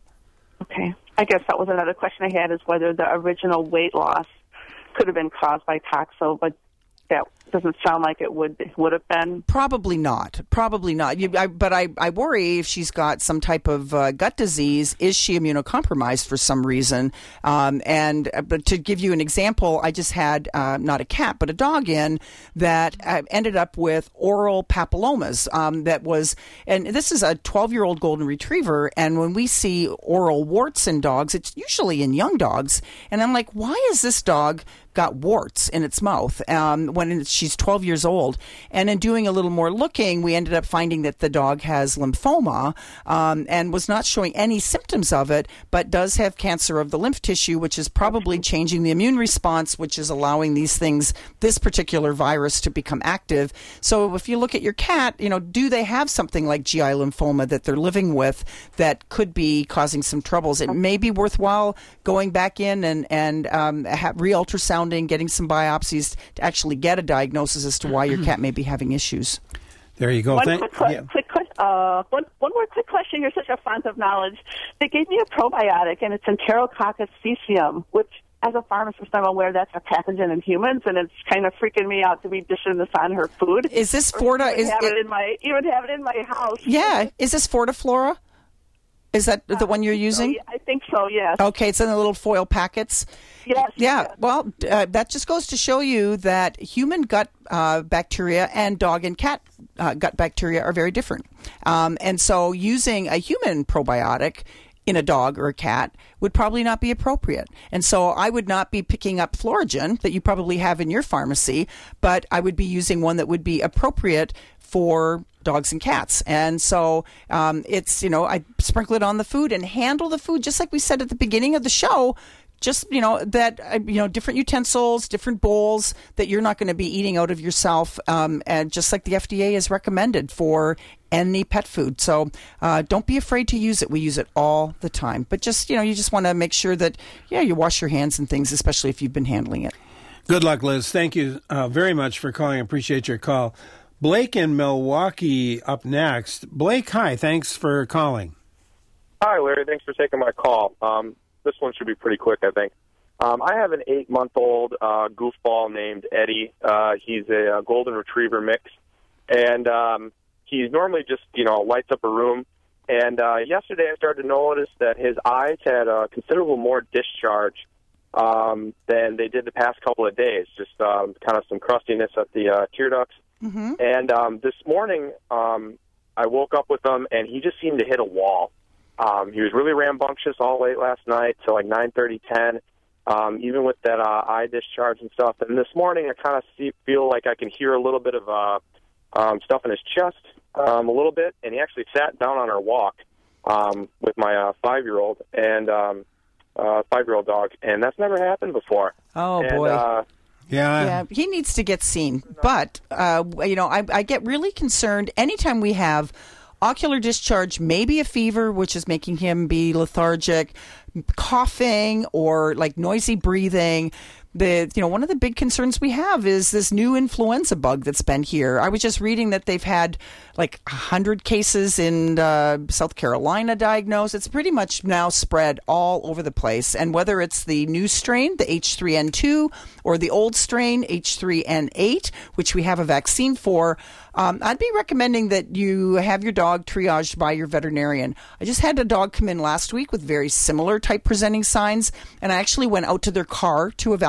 Okay. I guess that was another question I had, is whether the original weight loss could have been caused by Toxo, but that doesn't sound like it would would have been. Probably not. Probably not. You, I, but I, I worry if she's got some type of uh, gut disease, is she immunocompromised for some reason? Um, and uh, but to give you an example, I just had uh, not a cat but a dog in that uh, ended up with oral papillomas. Um, that was, and this is a twelve-year-old golden retriever. And when we see oral warts in dogs, it's usually in young dogs. And I'm like, why is this dog got warts in its mouth um, when she's twelve years old? And in doing a little more looking, we ended up finding that the dog has lymphoma um, and was not showing any symptoms of it, but does have cancer of the lymph tissue, which is probably changing the immune response, which is allowing these things, this particular virus, to become active. So if you look at your cat, you know, do they have something like G I lymphoma that they're living with that could be causing some troubles? It may be worthwhile going back in and, and um, have re-ultrasound, getting some biopsies to actually get a diagnosis as to why your cat may be having issues. There you go. One, Thank, quick, yeah. quick, uh, one, one more quick question. You're such a font of knowledge. They gave me a probiotic, and it's Enterococcus faecium, which, as a pharmacist, I'm aware that's a pathogen in humans, and it's kind of freaking me out to be dishing this on her food. Is this Forta? Is have it, it in my, even have it in my house. Yeah. Is this Fortiflora? Is that the one you're using? So, I think so, yes. Okay, it's in the little foil packets. Yes. Yeah, yes. well, uh, that just goes to show you that human gut uh, bacteria and dog and cat uh, gut bacteria are very different. Um, and so using a human probiotic in a dog or a cat would probably not be appropriate. And so I would not be picking up Florigen that you probably have in your pharmacy, but I would be using one that would be appropriate for dogs and cats. And so um, it's, you know, I sprinkle it on the food and handle the food just like we said at the beginning of the show. Just, you know, that, uh, you know, different utensils, different bowls that you're not going to be eating out of yourself. Um, and just like the F D A has recommended for any pet food. So uh, don't be afraid to use it. We use it all the time. But just, you know, you just want to make sure that, yeah, you wash your hands and things, especially if you've been handling it. Good luck, Liz. Thank you uh, very much for calling. I appreciate your call. Blake in Milwaukee up next. Blake, hi. Thanks for calling. Hi, Larry. Thanks for taking my call. Um, this one should be pretty quick, I think. Um, I have an eight-month-old uh, goofball named Eddie. Uh, he's a, a golden retriever mix, and um, he's normally just, you know, lights up a room. And uh, yesterday I started to notice that his eyes had a considerable more discharge um, than they did the past couple of days, just um, kind of some crustiness at the uh, tear ducts. Mm-hmm. And um, this morning, um, I woke up with him, and he just seemed to hit a wall. Um, he was really rambunctious all late last night, so like nine thirty, ten, um, even with that uh, eye discharge and stuff. And this morning, I kind of see, feel like I can hear a little bit of uh, um, stuff in his chest, um, a little bit. And he actually sat down on our walk um, with my uh, five-year-old and um, uh, five-year-old dog, and that's never happened before. Oh, and, boy. Uh, Yeah. Yeah, he needs to get seen. But, uh, you know, I, I get really concerned anytime we have ocular discharge, maybe a fever, which is making him be lethargic, coughing, or like noisy breathing. The, you know, one of the big concerns we have is this new influenza bug that's been here. I was just reading that they've had like one hundred cases in uh, South Carolina diagnosed. It's pretty much now spread all over the place. And whether it's the new strain, the H three N two, or the old strain, H three N eight, which we have a vaccine for, um, I'd be recommending that you have your dog triaged by your veterinarian. I just had a dog come in last week with very similar type presenting signs, and I actually went out to their car to evaluate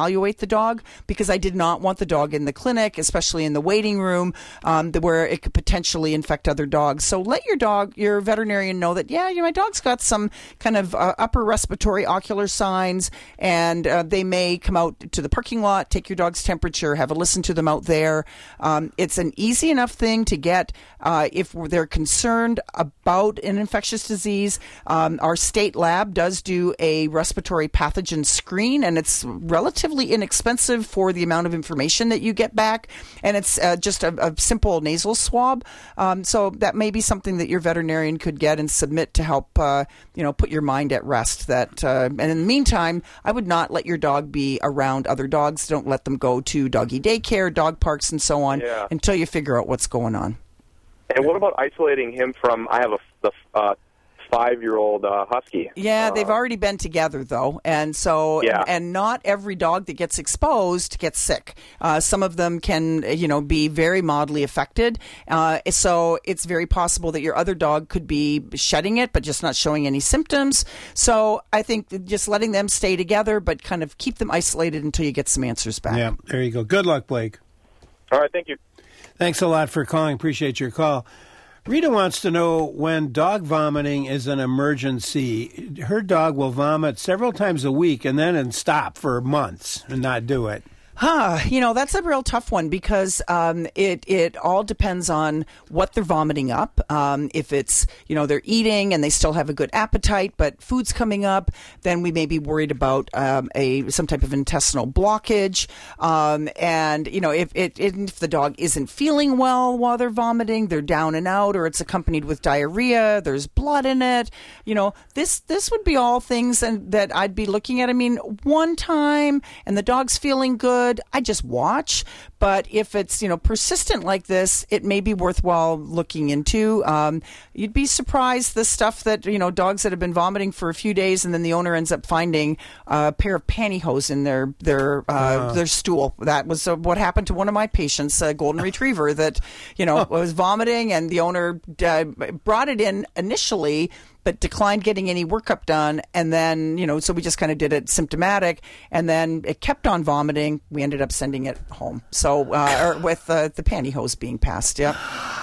evaluate the dog because I did not want the dog in the clinic, especially in the waiting room, um, where it could potentially infect other dogs. So let your dog, your veterinarian know that, yeah, you know, my dog's got some kind of uh, upper respiratory ocular signs, and uh, they may come out to the parking lot, take your dog's temperature, have a listen to them out there. Um, it's an easy enough thing to get uh, if they're concerned about an infectious disease. Um, our state lab does do a respiratory pathogen screen, and it's relatively inexpensive for the amount of information that you get back, and it's uh, just a, a simple nasal swab. Um, so that may be something that your veterinarian could get and submit to help, uh, you know, put your mind at rest. That uh, and in the meantime, I would not let your dog be around other dogs. Don't let them go to doggy daycare, dog parks, and so on Yeah. until you figure out what's going on. And what about isolating him from? I have a the uh, five-year-old uh, husky. Yeah, Uh, they've already been together, though. And so, Yeah. and not every dog that gets exposed gets sick. Uh, some of them can, you know, be very mildly affected. Uh, so it's very possible that your other dog could be shedding it, but just not showing any symptoms. So I think just letting them stay together, but kind of keep them isolated until you get some answers back. Yeah, there you go. Good luck, Blake. All right, thank you. Thanks a lot for calling. Appreciate your call. Rita wants to know when dog vomiting is an emergency. Her dog will vomit several times a week and then stop for months and not do it. Huh, you know, that's a real tough one because um, it it all depends on what they're vomiting up. Um, if it's, you know, they're eating and they still have a good appetite, but food's coming up, then we may be worried about um, a some type of intestinal blockage. Um, and, you know, if, it, if the dog isn't feeling well while they're vomiting, they're down and out, or it's accompanied with diarrhea, there's blood in it, you know, this, this would be all things and, that I'd be looking at. I mean, one time and the dog's feeling good, I just watch. But if it's, you know, persistent like this, it may be worthwhile looking into. Um, you'd be surprised the stuff that, you know, dogs that have been vomiting for a few days and then the owner ends up finding a pair of pantyhose in their their uh, Oh. their stool. That was uh, what happened to one of my patients, a golden retriever that, you know, was vomiting, and the owner uh, brought it in initially, but declined getting any workup done. And then, you know, so we just kind of did it symptomatic, and then it kept on vomiting. We ended up sending it home. So, uh, or with uh, the pantyhose being passed. Yeah.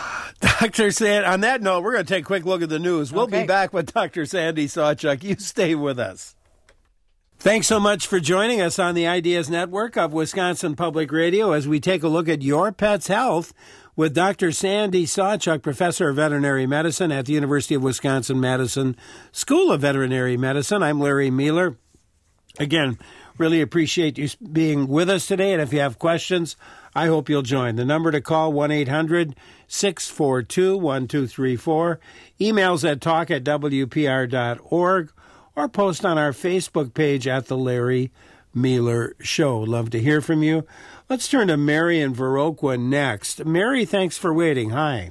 Doctor Sandy, on that note, we're going to take a quick look at the news. We'll Okay. be back with Doctor Sandy Sawchuk. You stay with us. Thanks so much for joining us on the Ideas Network of Wisconsin Public Radio as we take a look at your pet's health with Doctor Sandy Sawchuk, Professor of Veterinary Medicine at the University of Wisconsin-Madison School of Veterinary Medicine. I'm Larry Mueller. Again, really appreciate you being with us today, and if you have questions, I hope you'll join. The number to call, one eight hundred six four two one two three four. Emails at talk at w p r dot org, or post on our Facebook page at The Larry Mueller Show. Love to hear from you. Let's turn to Mary in Viroqua next. Mary, thanks for waiting. Hi.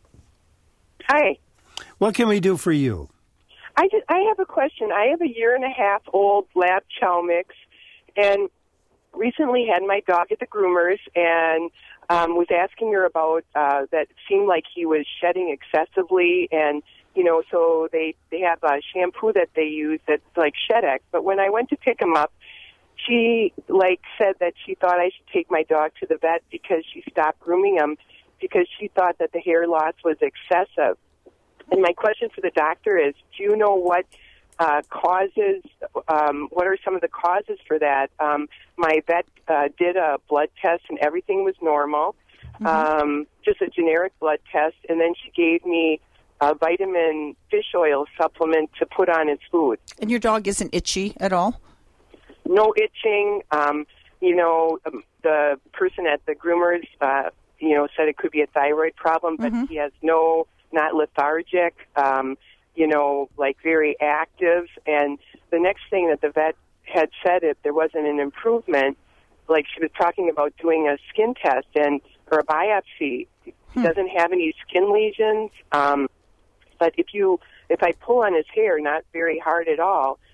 Hi. What can we do for you? I, just, I have a question. I have a year and a half old lab chow mix, and recently had my dog at the groomers, and um, was asking her about uh, that. It seemed like he was shedding excessively, and you know, so they they have a shampoo that they use that's like Shedex. But when I went to pick him up, she like said that she thought I should take my dog to the vet because she stopped grooming him because she thought that the hair loss was excessive. And my question for the doctor is, do you know what uh, causes, um, what are some of the causes for that? Um, my vet uh, did a blood test and everything was normal, Mm-hmm. um, just a generic blood test, and then she gave me a vitamin fish oil supplement to put on his food. And your dog isn't itchy at all? No itching. Um, you know, um, the person at the groomers, uh, you know, said it could be a thyroid problem, but Mm-hmm. he has no, not lethargic, um, you know, like very active. And the next thing that the vet had said, if there wasn't an improvement, like she was talking about doing a skin test and or a biopsy. He Hmm. doesn't have any skin lesions. Um, but if you, if I pull on his hair, not very hard at all,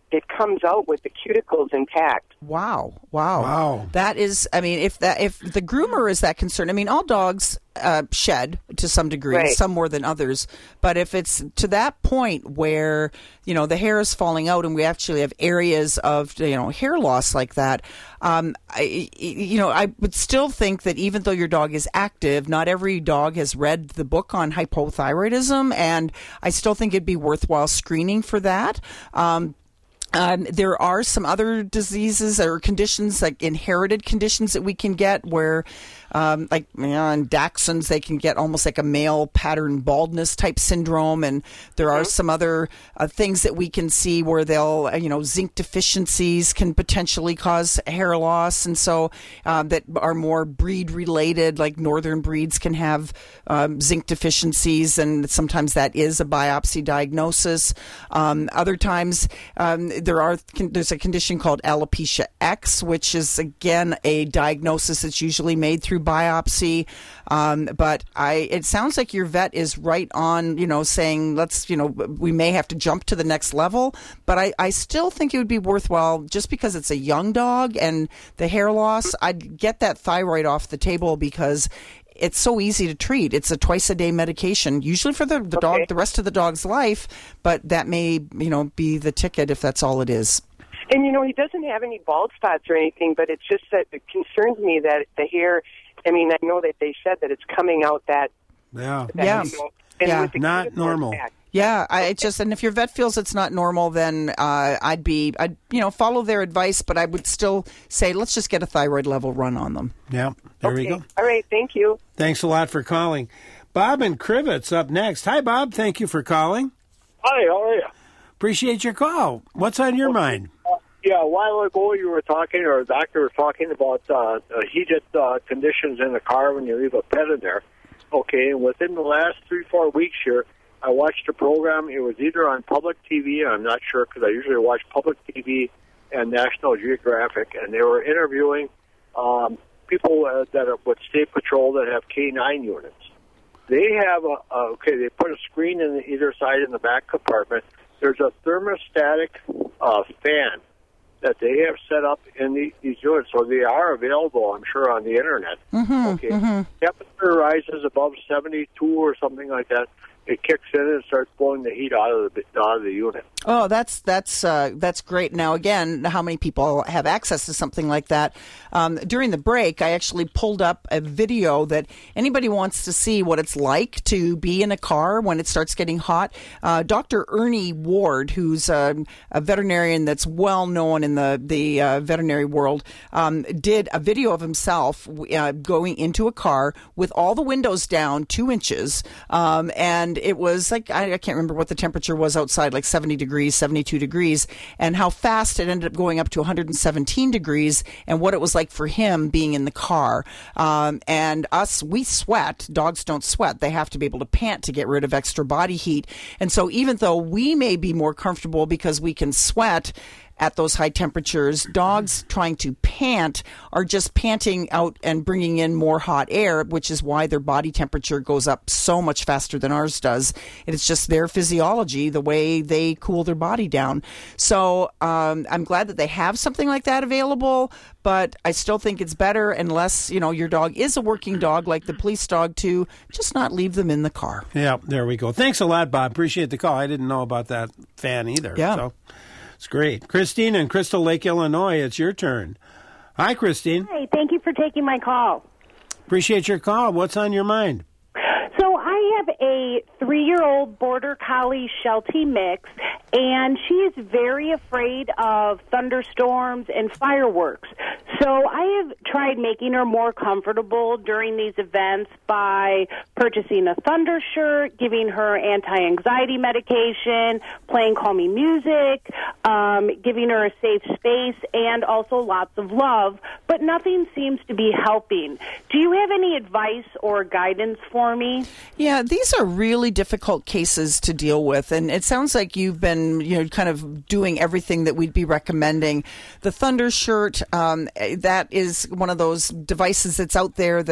it comes out with the cuticles intact. Wow, wow, wow! That is, I mean, if that if the groomer is that concerned, I mean, all dogs uh, shed to some degree, right. some more than others. But if it's to that point where you know the hair is falling out and we actually have areas of you know hair loss like that, um, I, you know, I would still think that even though your dog is active, not every dog has read the book on hypothyroidism, and I still think it'd be worthwhile screening for that. Um, Um, there are some other diseases or conditions, like inherited conditions that we can get where, um, like you know, in Dachshunds, they can get almost like a male pattern baldness type syndrome. And there are some other uh, things that we can see where they'll, uh, you know, zinc deficiencies can potentially cause hair loss. And so um, that are more breed related, like northern breeds can have um, zinc deficiencies. And sometimes that is a biopsy diagnosis. Um, other times, um, There are there's a condition called alopecia X, which is again a diagnosis that's usually made through biopsy. Um, but I, it sounds like your vet is right on, you know, saying let's, you know, we may have to jump to the next level. But I, I still think it would be worthwhile just because it's a young dog and the hair loss. I'd get that thyroid off the table because it's so easy to treat. It's a twice a day medication, usually for the, the okay. dog, the rest of the dog's life, but that may, you know, be the ticket if that's all it is. And, you know, he doesn't have any bald spots or anything, but it's just that it concerns me that the hair, I mean, I know that they said that it's coming out that. Yeah. that, Yeah. You know, and Yeah. with the Not cuticles normal. intact. Yeah, I it just and if your vet feels it's not normal, then uh, I'd be, I'd you know, follow their advice, but I would still say let's just get a thyroid level run on them. Yeah, there okay. we go. All right, thank you. Thanks a lot for calling. Bob in Crivets up next. Hi, Bob. Thank you for calling. Hi, how are you? Appreciate your call. What's on your mind? Uh, yeah, a while ago you were talking, or a doctor was talking about uh, uh, heated uh, conditions in the car when you leave a pet in there. Okay, and within the last three, four weeks here, I watched a program. It was either on public T V, I'm not sure because I usually watch public T V and National Geographic, and they were interviewing um, people uh, that are with State Patrol that have K nine units. They have a, a okay. They put a screen in the, either side in the back compartment. There's a thermostatic uh, fan that they have set up in the, these units, so they are available, I'm sure, on the internet. Mm-hmm, okay, mm-hmm. Temperature rises above seventy-two or something like that. It kicks in and starts blowing the heat out of the out of the unit. Oh, that's that's uh, that's great. Now, again, how many people have access to something like that? Um, during the break, I actually pulled up a video that anybody wants to see what it's like to be in a car when it starts getting hot. Uh, Doctor Ernie Ward, who's a, a veterinarian that's well known in the the uh, veterinary world, um, did a video of himself uh, going into a car with all the windows down two inches, um, and it was like I, I can't remember what the temperature was outside, like seventy degrees, seventy-two degrees, and how fast it ended up going up to one hundred seventeen degrees, and what it was like for him being in the car. Um, and us, we sweat. Dogs don't sweat. They have to be able to pant to get rid of extra body heat. And so even though we may be more comfortable because we can sweat at those high temperatures, dogs trying to pant are just panting out and bringing in more hot air, which is why their body temperature goes up so much faster than ours does. And it's just their physiology, the way they cool their body down. So um, I'm glad that they have something like that available, but I still think it's better unless, you know, your dog is a working dog like the police dog to just not leave them in the car. Yeah, there we go. Thanks a lot, Bob. Appreciate the call. I didn't know about that fan either. Yeah. So. It's great. Christine in Crystal Lake, Illinois, it's your turn. Hi, Christine. Hi, thank you for taking my call. Appreciate your call. What's on your mind? So I have a three-year-old Border Collie Sheltie mix, and she is very afraid of thunderstorms and fireworks. So I have tried making her more comfortable during these events by purchasing a thunder shirt, giving her anti-anxiety medication, playing calming music, um, giving her a safe space, and also lots of love, but nothing seems to be helping. Do you have any advice or guidance for me? Yeah, these are really difficult cases to deal with, and it sounds like you've been, you know, kind of doing everything that we'd be recommending. The Thunder Shirt, um, that is one of those devices that's out there that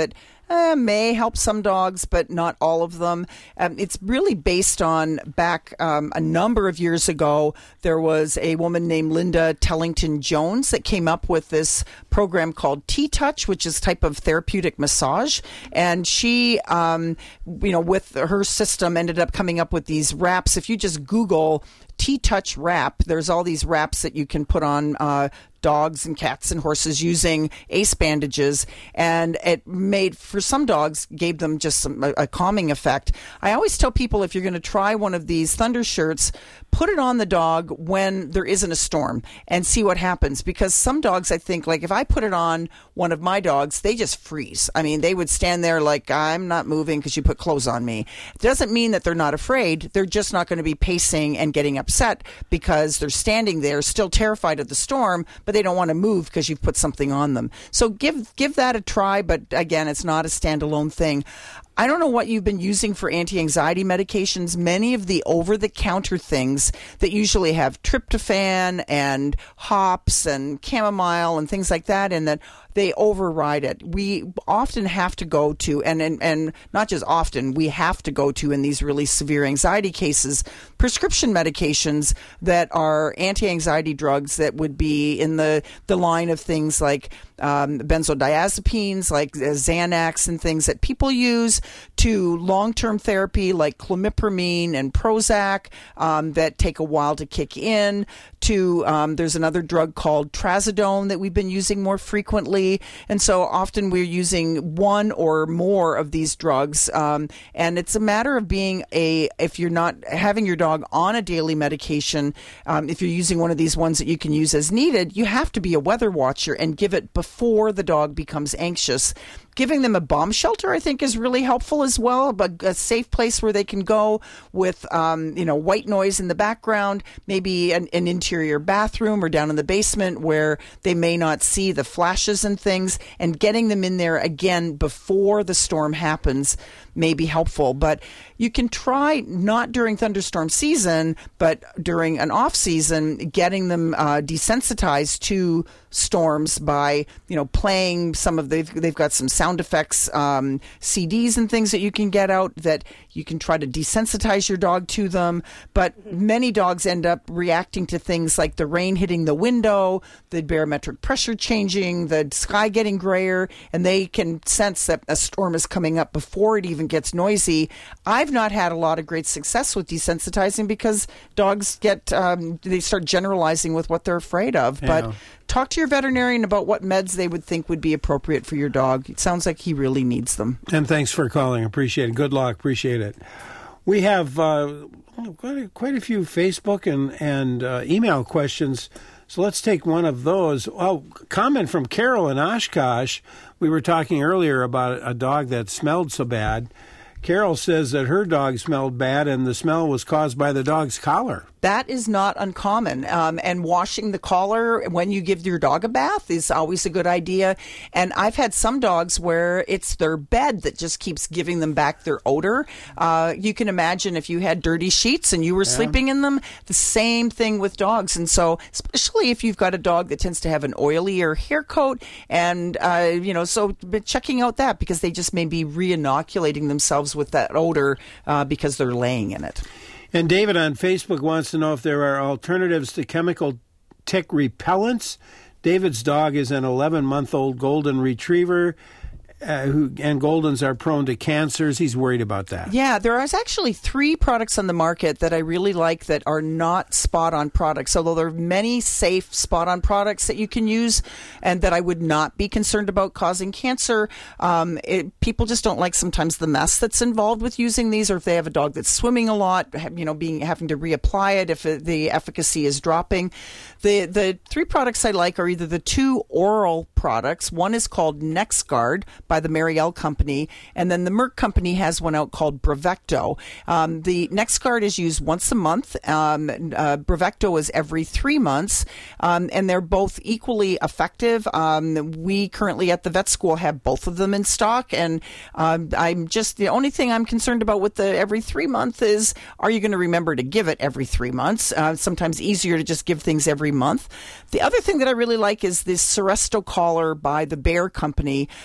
uh, may help some dogs, but not all of them. Um, it's really based on back um, a number of years ago. There was a woman named Linda Tellington Jones that came up with this program called T-Touch, which is a type of therapeutic massage. And she, um, you know, with her system ended up coming up with these wraps. If you just Google T-Touch wrap, there's all these wraps that you can put on uh, dogs and cats and horses using ace bandages, and it made, for some dogs, gave them just some, a, a calming effect. I always tell people, if you're going to try one of these Thunder shirts, put it on the dog when there isn't a storm and see what happens, because some dogs, I think, like if I put it on one of my dogs, they just freeze. I mean, they would stand there like, I'm not moving because you put clothes on me. It doesn't mean that they're not afraid. They're just not going to be pacing and getting upset because they're standing there still terrified of the storm, but they don't want to move because you've put something on them. So give give that a try, but again, it's not a standalone thing. I don't know what you've been using for anti-anxiety medications. Many of the over-the-counter things that usually have tryptophan and hops and chamomile and things like that, and that they override it. We often have to go to, and, and, and not just often, we have to go to in these really severe anxiety cases, prescription medications that are anti-anxiety drugs that would be in the, the line of things like um, benzodiazepines, like Xanax and things that people use, to long-term therapy like clomipramine and Prozac um, that take a while to kick in, to um, there's another drug called trazodone that we've been using more frequently. And so often we're using one or more of these drugs. Um, and it's a matter of being a, if you're not having your dog on a daily medication, um, if you're using one of these ones that you can use as needed, you have to be a weather watcher and give it before the dog becomes anxious. Giving them a bomb shelter, I think, is really helpful as well. But a safe place where they can go with, um, you know, white noise in the background, maybe an, an interior bathroom or down in the basement where they may not see the flashes and things. And getting them in there again before the storm happens may be helpful. But you can try, not during thunderstorm season, but during an off season, getting them uh, desensitized to storms by, you know, playing some of, they've, they've got some sound effects um, C Ds and things that you can get out that you can try to desensitize your dog to them. But many dogs end up reacting to things like the rain hitting the window, the barometric pressure changing, the sky getting grayer, and they can sense that a storm is coming up before it even gets noisy. I've not had a lot of great success with desensitizing because dogs get, um, they start generalizing with what they're afraid of. Yeah. But talk to your veterinarian about what meds they would think would be appropriate for your dog. It sounds like he really needs them. And thanks for calling. Appreciate it. Good luck. Appreciate it. We have uh, quite, a, quite a few Facebook and, and uh, email questions. So let's take one of those. Oh, comment from Carol in Oshkosh. We were talking earlier about a dog that smelled so bad. Carol says that her dog smelled bad and the smell was caused by the dog's collar. That is not uncommon. Um, and washing the collar when you give your dog a bath is always a good idea. And I've had some dogs where it's their bed that just keeps giving them back their odor. Uh, you can imagine if you had dirty sheets and you were Yeah. sleeping in them, the same thing with dogs. And so, especially if you've got a dog that tends to have an oilier hair coat, and, uh, you know, so checking out that, because they just may be re-inoculating themselves with that odor uh, because they're laying in it. And David on Facebook wants to know if there are alternatives to chemical tick repellents. David's dog is an eleven-month-old golden retriever, uh, who and Goldens are prone to cancers. He's worried about that. Yeah, there is actually three products on the market that I really like that are not spot-on products, although there are many safe spot-on products that you can use and that I would not be concerned about causing cancer. Um, it, people just don't like sometimes the mess that's involved with using these, or if they have a dog that's swimming a lot, you know, being having to reapply it if it, the efficacy is dropping. The, the three products I like are either the two oral products. One is called NexGard by the Marielle Company, and then the Merck Company has one out called Bravecto. Um, the NexGard is used once a month. Um, uh, Bravecto is every three months, um, and they're both equally effective. Um, we currently at the vet school have both of them in stock, and um, I'm just the only thing I'm concerned about with the every three month is, are you going to remember to give it every three months? Uh, sometimes easier to just give things every month. The other thing that I really like is this Seresto collar by the Bayer Company. Um,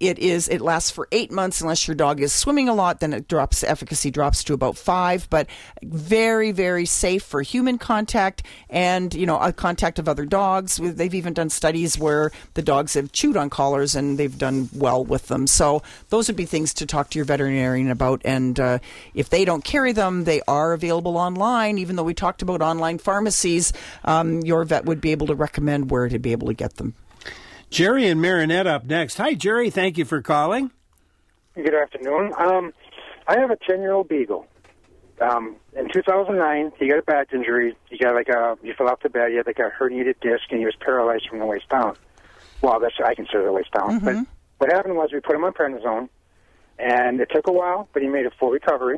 it is it lasts for eight months unless your dog is swimming a lot. Then it drops efficacy drops to about five. But very very safe for human contact and you know a contact of other dogs. They've even done studies where the dogs have chewed on collars and they've done well with them. So those would be things to talk to your veterinarian about. And uh, if they don't carry them, they are available online. Even though we talked about online pharmacies, um, your vet would be able to recommend where to be able to get them. Jerry and Marinette up next. Hi, Jerry. Thank you for calling. Good afternoon. Um, I have a ten-year-old beagle. Um, in two thousand nine, he got a back injury. He got like a, he fell off the bed. He had like a herniated disc, and he was paralyzed from the waist down. Well, that's I consider the waist down. Mm-hmm. But what happened was we put him on prednisone, and it took a while, but he made a full recovery.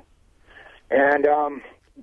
And um,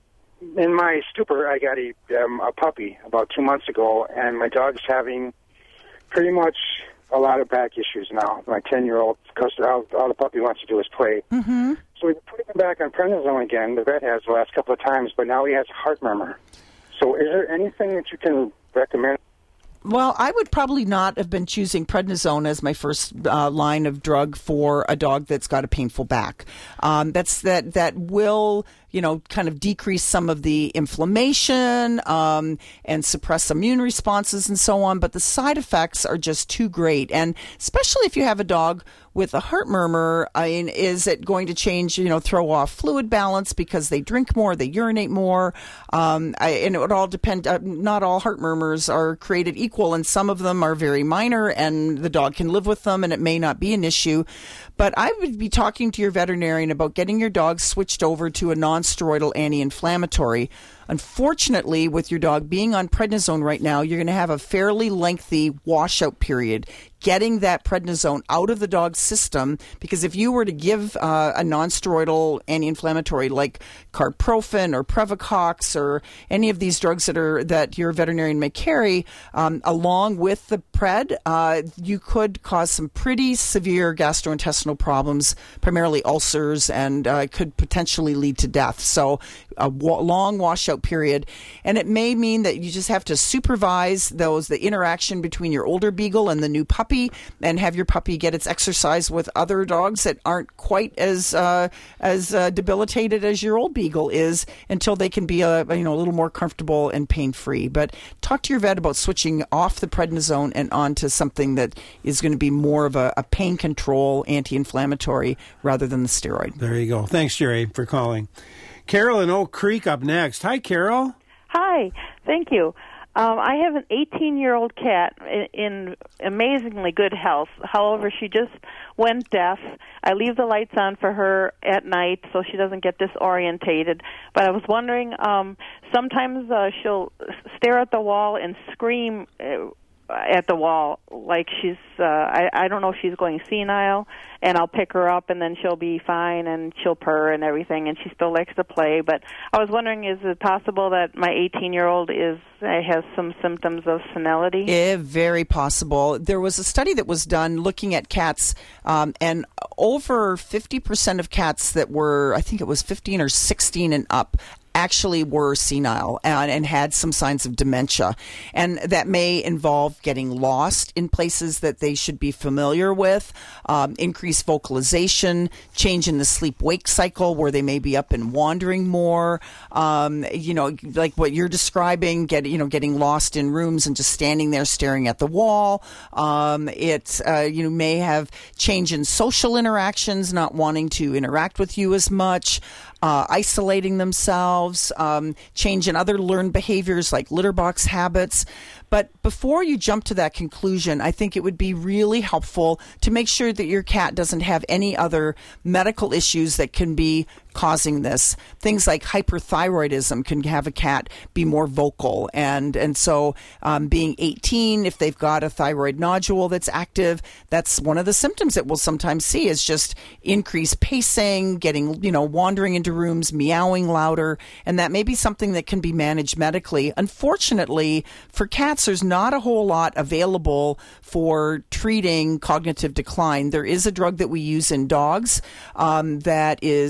in my stupor, I got a, um, a puppy about two months ago, and my dog's having pretty much a lot of back issues now. My ten-year-old, because all, all the puppy wants to do is play. Mm-hmm. So we put him back on prednisone again. The vet has the last couple of times, but now he has a heart murmur. So is there anything that you can recommend? Well, I would probably not have been choosing prednisone as my first uh, line of drug for a dog that's got a painful back. Um, that's that that will, you know, kind of decrease some of the inflammation um, and suppress immune responses and so on. But the side effects are just too great, and especially if you have a dog with a heart murmur, I mean, is it going to change, you know, throw off fluid balance because they drink more, they urinate more? Um, I, and it would all depend. Uh, not all heart murmurs are created equal, and some of them are very minor, and the dog can live with them, and it may not be an issue. But I would be talking to your veterinarian about getting your dog switched over to a non-steroidal anti-inflammatory. Unfortunately, with your dog being on prednisone right now, you're going to have a fairly lengthy washout period getting that prednisone out of the dog's system, because if you were to give uh, a non-steroidal anti-inflammatory like carprofen or Previcox or any of these drugs that are that your veterinarian may carry um, along with the pred, uh, you could cause some pretty severe gastrointestinal problems, primarily ulcers, and uh, could potentially lead to death. So a wa- long washout period, and it may mean that you just have to supervise those the interaction between your older beagle and the new puppy, and have your puppy get its exercise with other dogs that aren't quite as uh, as uh, debilitated as your old beagle is, until they can be a you know a little more comfortable and pain free. But talk to your vet about switching off the prednisone and onto something that is going to be more of a, a pain control anti-inflammatory rather than the steroid. There you go. Thanks, Jerry, for calling. Carol in Oak Creek up next. Hi, Carol. Hi. Thank you. Um, I have an eighteen-year-old cat in, in amazingly good health. However, she just went deaf. I leave the lights on for her at night so she doesn't get disorientated. But I was wondering, um, sometimes uh, she'll stare at the wall and scream uh, at the wall like she's, uh, I, I don't know if she's going senile, and I'll pick her up and then she'll be fine and she'll purr and everything, and she still likes to play. But I was wondering, is it possible that my eighteen-year-old is uh, has some symptoms of senility? Yeah, very possible. There was a study that was done looking at cats, um, and over fifty percent of cats that were, I think it was fifteen or sixteen and up, actually were senile and, and had some signs of dementia. And that may involve getting lost in places that they should be familiar with, um, increased vocalization, change in the sleep-wake cycle where they may be up and wandering more, um, you know, like what you're describing, get, you know, getting lost in rooms and just standing there staring at the wall. Um, it, uh, you know, may have change in social interactions, not wanting to interact with you as much, Uh, isolating themselves, um, change in other learned behaviors like litter box habits. But before you jump to that conclusion, I think it would be really helpful to make sure that your cat doesn't have any other medical issues that can be causing this. Things like hyperthyroidism can have a cat be more vocal. And, and so um, being eighteen, if they've got a thyroid nodule that's active, that's one of the symptoms that we'll sometimes see is just increased pacing, getting, you know, wandering into rooms, meowing louder. And that may be something that can be managed medically. Unfortunately, for cats, there's not a whole lot available for treating cognitive decline. There is a drug that we use in dogs um, that is, it goes by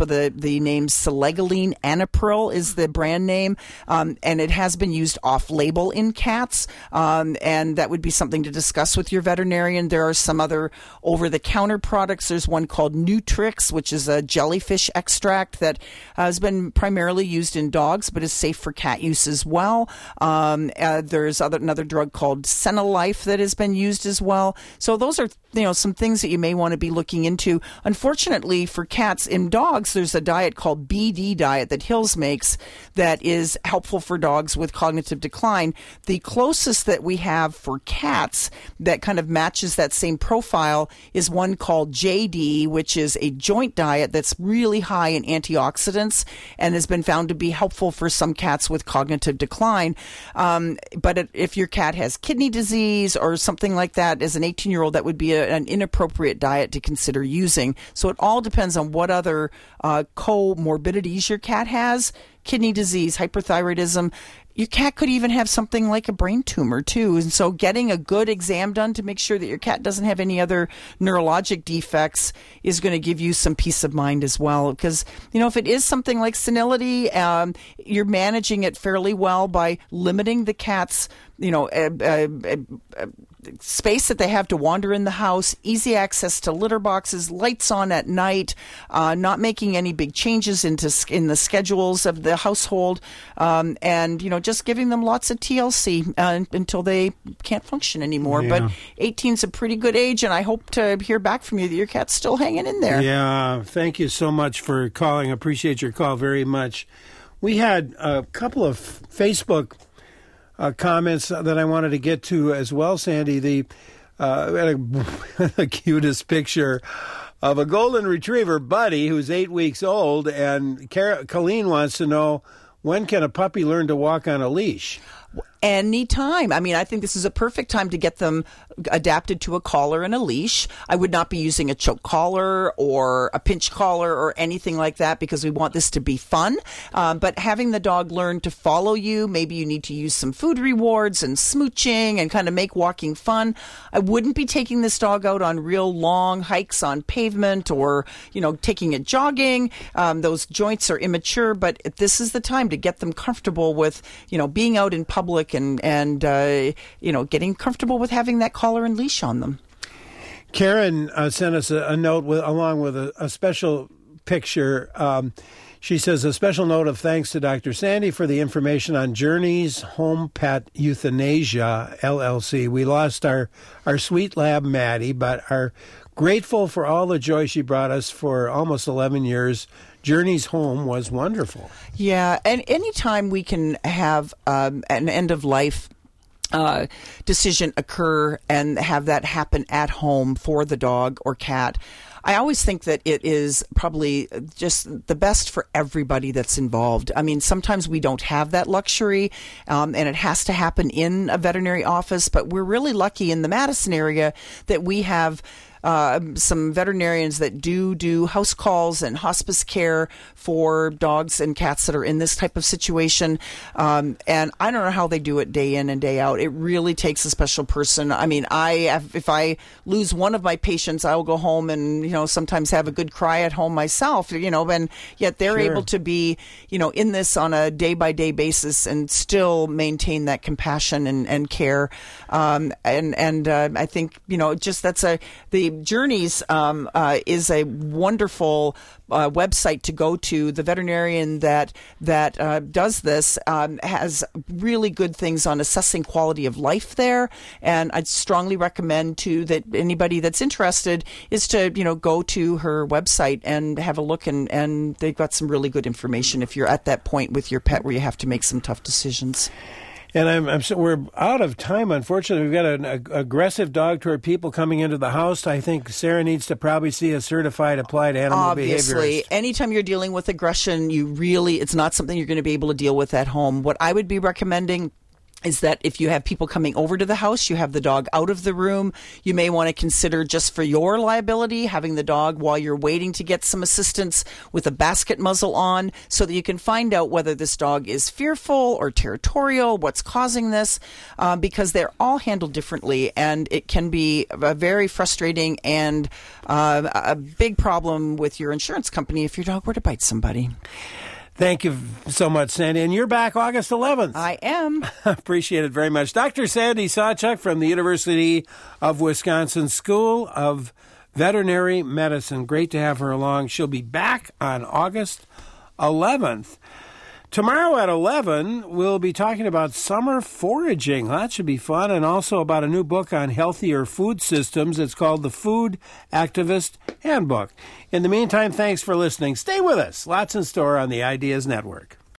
with the, the name Selegaline Anapril is the brand name, um, and it has been used off-label in cats, um, and that would be something to discuss with your veterinarian. There are some other over-the-counter products. There's one called Nutrix, which is a jellyfish extract that has been primarily used in dogs, but is safe for cat use as well. Um, uh, there's other, another drug called Senalife that has been used as well. So those are, you know, some things that you may want to be looking into. Unfortunately, for cats and dogs, there's a diet called B D diet that Hills makes that is helpful for dogs with cognitive decline. The closest that we have for cats that kind of matches that same profile is one called J D, which is a joint diet that's really high in antioxidants and has been found to be helpful for some cats with cognitive decline. Um, but if your cat has kidney disease or something like that, as an eighteen-year-old, that would be a, an inappropriate diet to consider using. So it all depends on what other uh, comorbidities your cat has. Kidney disease, hyperthyroidism. Your cat could even have something like a brain tumor, too. And so getting a good exam done to make sure that your cat doesn't have any other neurologic defects is going to give you some peace of mind as well. Because, you know, if it is something like senility, um, you're managing it fairly well by limiting the cat's, you know, uh, uh, uh, space that they have to wander in the house, easy access to litter boxes, lights on at night, uh, not making any big changes into in the schedules of the household, um, and, you know, just giving them lots of T L C uh, until they can't function anymore. Yeah. But eighteen is a pretty good age, and I hope to hear back from you that your cat's still hanging in there. Yeah, thank you so much for calling. Appreciate your call very much. We had a couple of Facebook Uh, comments that I wanted to get to as well, Sandy. The uh, we had a, the cutest picture of a golden retriever, Buddy, who's eight weeks old, and Car- Colleen wants to know, when can a puppy learn to walk on a leash? Anytime. I mean, I think this is a perfect time to get them adapted to a collar and a leash. I would not be using a choke collar or a pinch collar or anything like that because we want this to be fun. Um, but having the dog learn to follow you, maybe you need to use some food rewards and smooching and kind of make walking fun. I wouldn't be taking this dog out on real long hikes on pavement or, you know, taking it jogging. Um, those joints are immature, but this is the time to get them comfortable with, you know, being out in public and, and uh, you know, getting comfortable with having that collar and leash on them. Karen uh, sent us a, a note with, along with a, a special picture. Um, she says, a special note of thanks to Doctor Sandy for the information on Journeys Home Pet Euthanasia, L L C. We lost our, our sweet lab, Maddie, but are grateful for all the joy she brought us for almost eleven years. Journey's home was wonderful. Yeah, and anytime we can have um, an end-of-life uh, decision occur and have that happen at home for the dog or cat, I always think that it is probably just the best for everybody that's involved. I mean, sometimes we don't have that luxury, um, and it has to happen in a veterinary office, but we're really lucky in the Madison area that we have Uh, some veterinarians that do do house calls and hospice care for dogs and cats that are in this type of situation. Um, and I don't know how they do it day in and day out. It really takes a special person. I mean, I have, if I lose one of my patients, I will go home and, you know, sometimes have a good cry at home myself, you know, and yet they're Sure. able to be, you know, in this on a day-by-day basis and still maintain that compassion and, and care. Um, and and uh, I think, you know, just that's a, the Journeys um, uh, is a wonderful uh, website to go to. The veterinarian that that uh, does this um, has really good things on assessing quality of life there, and I'd strongly recommend to that anybody that's interested is to, you know, go to her website and have a look, and, and they've got some really good information if you're at that point with your pet where you have to make some tough decisions. And I'm, I'm so we're out of time, unfortunately. We've got an ag- aggressive dog toward people coming into the house. I think Sarah needs to probably see a certified applied animal Obviously, behaviorist. anytime you're dealing with aggression, you really, it's not something you're going to be able to deal with at home. What I would be recommending is that if you have people coming over to the house, you have the dog out of the room, you may want to consider, just for your liability, having the dog while you're waiting to get some assistance with a basket muzzle on, so that you can find out whether this dog is fearful or territorial, what's causing this, uh, because they're all handled differently, and it can be a very frustrating and uh, a big problem with your insurance company if your dog were to bite somebody. Thank you so much, Sandy. And you're back August eleventh. I am. Appreciate it very much. Doctor Sandy Sawchuk from the University of Wisconsin School of Veterinary Medicine. Great to have her along. She'll be back on August eleventh. Tomorrow at eleven, we'll be talking about summer foraging. That should be fun. And also about a new book on healthier food systems. It's called The Food Activist Handbook. In the meantime, thanks for listening. Stay with us. Lots in store on the Ideas Network.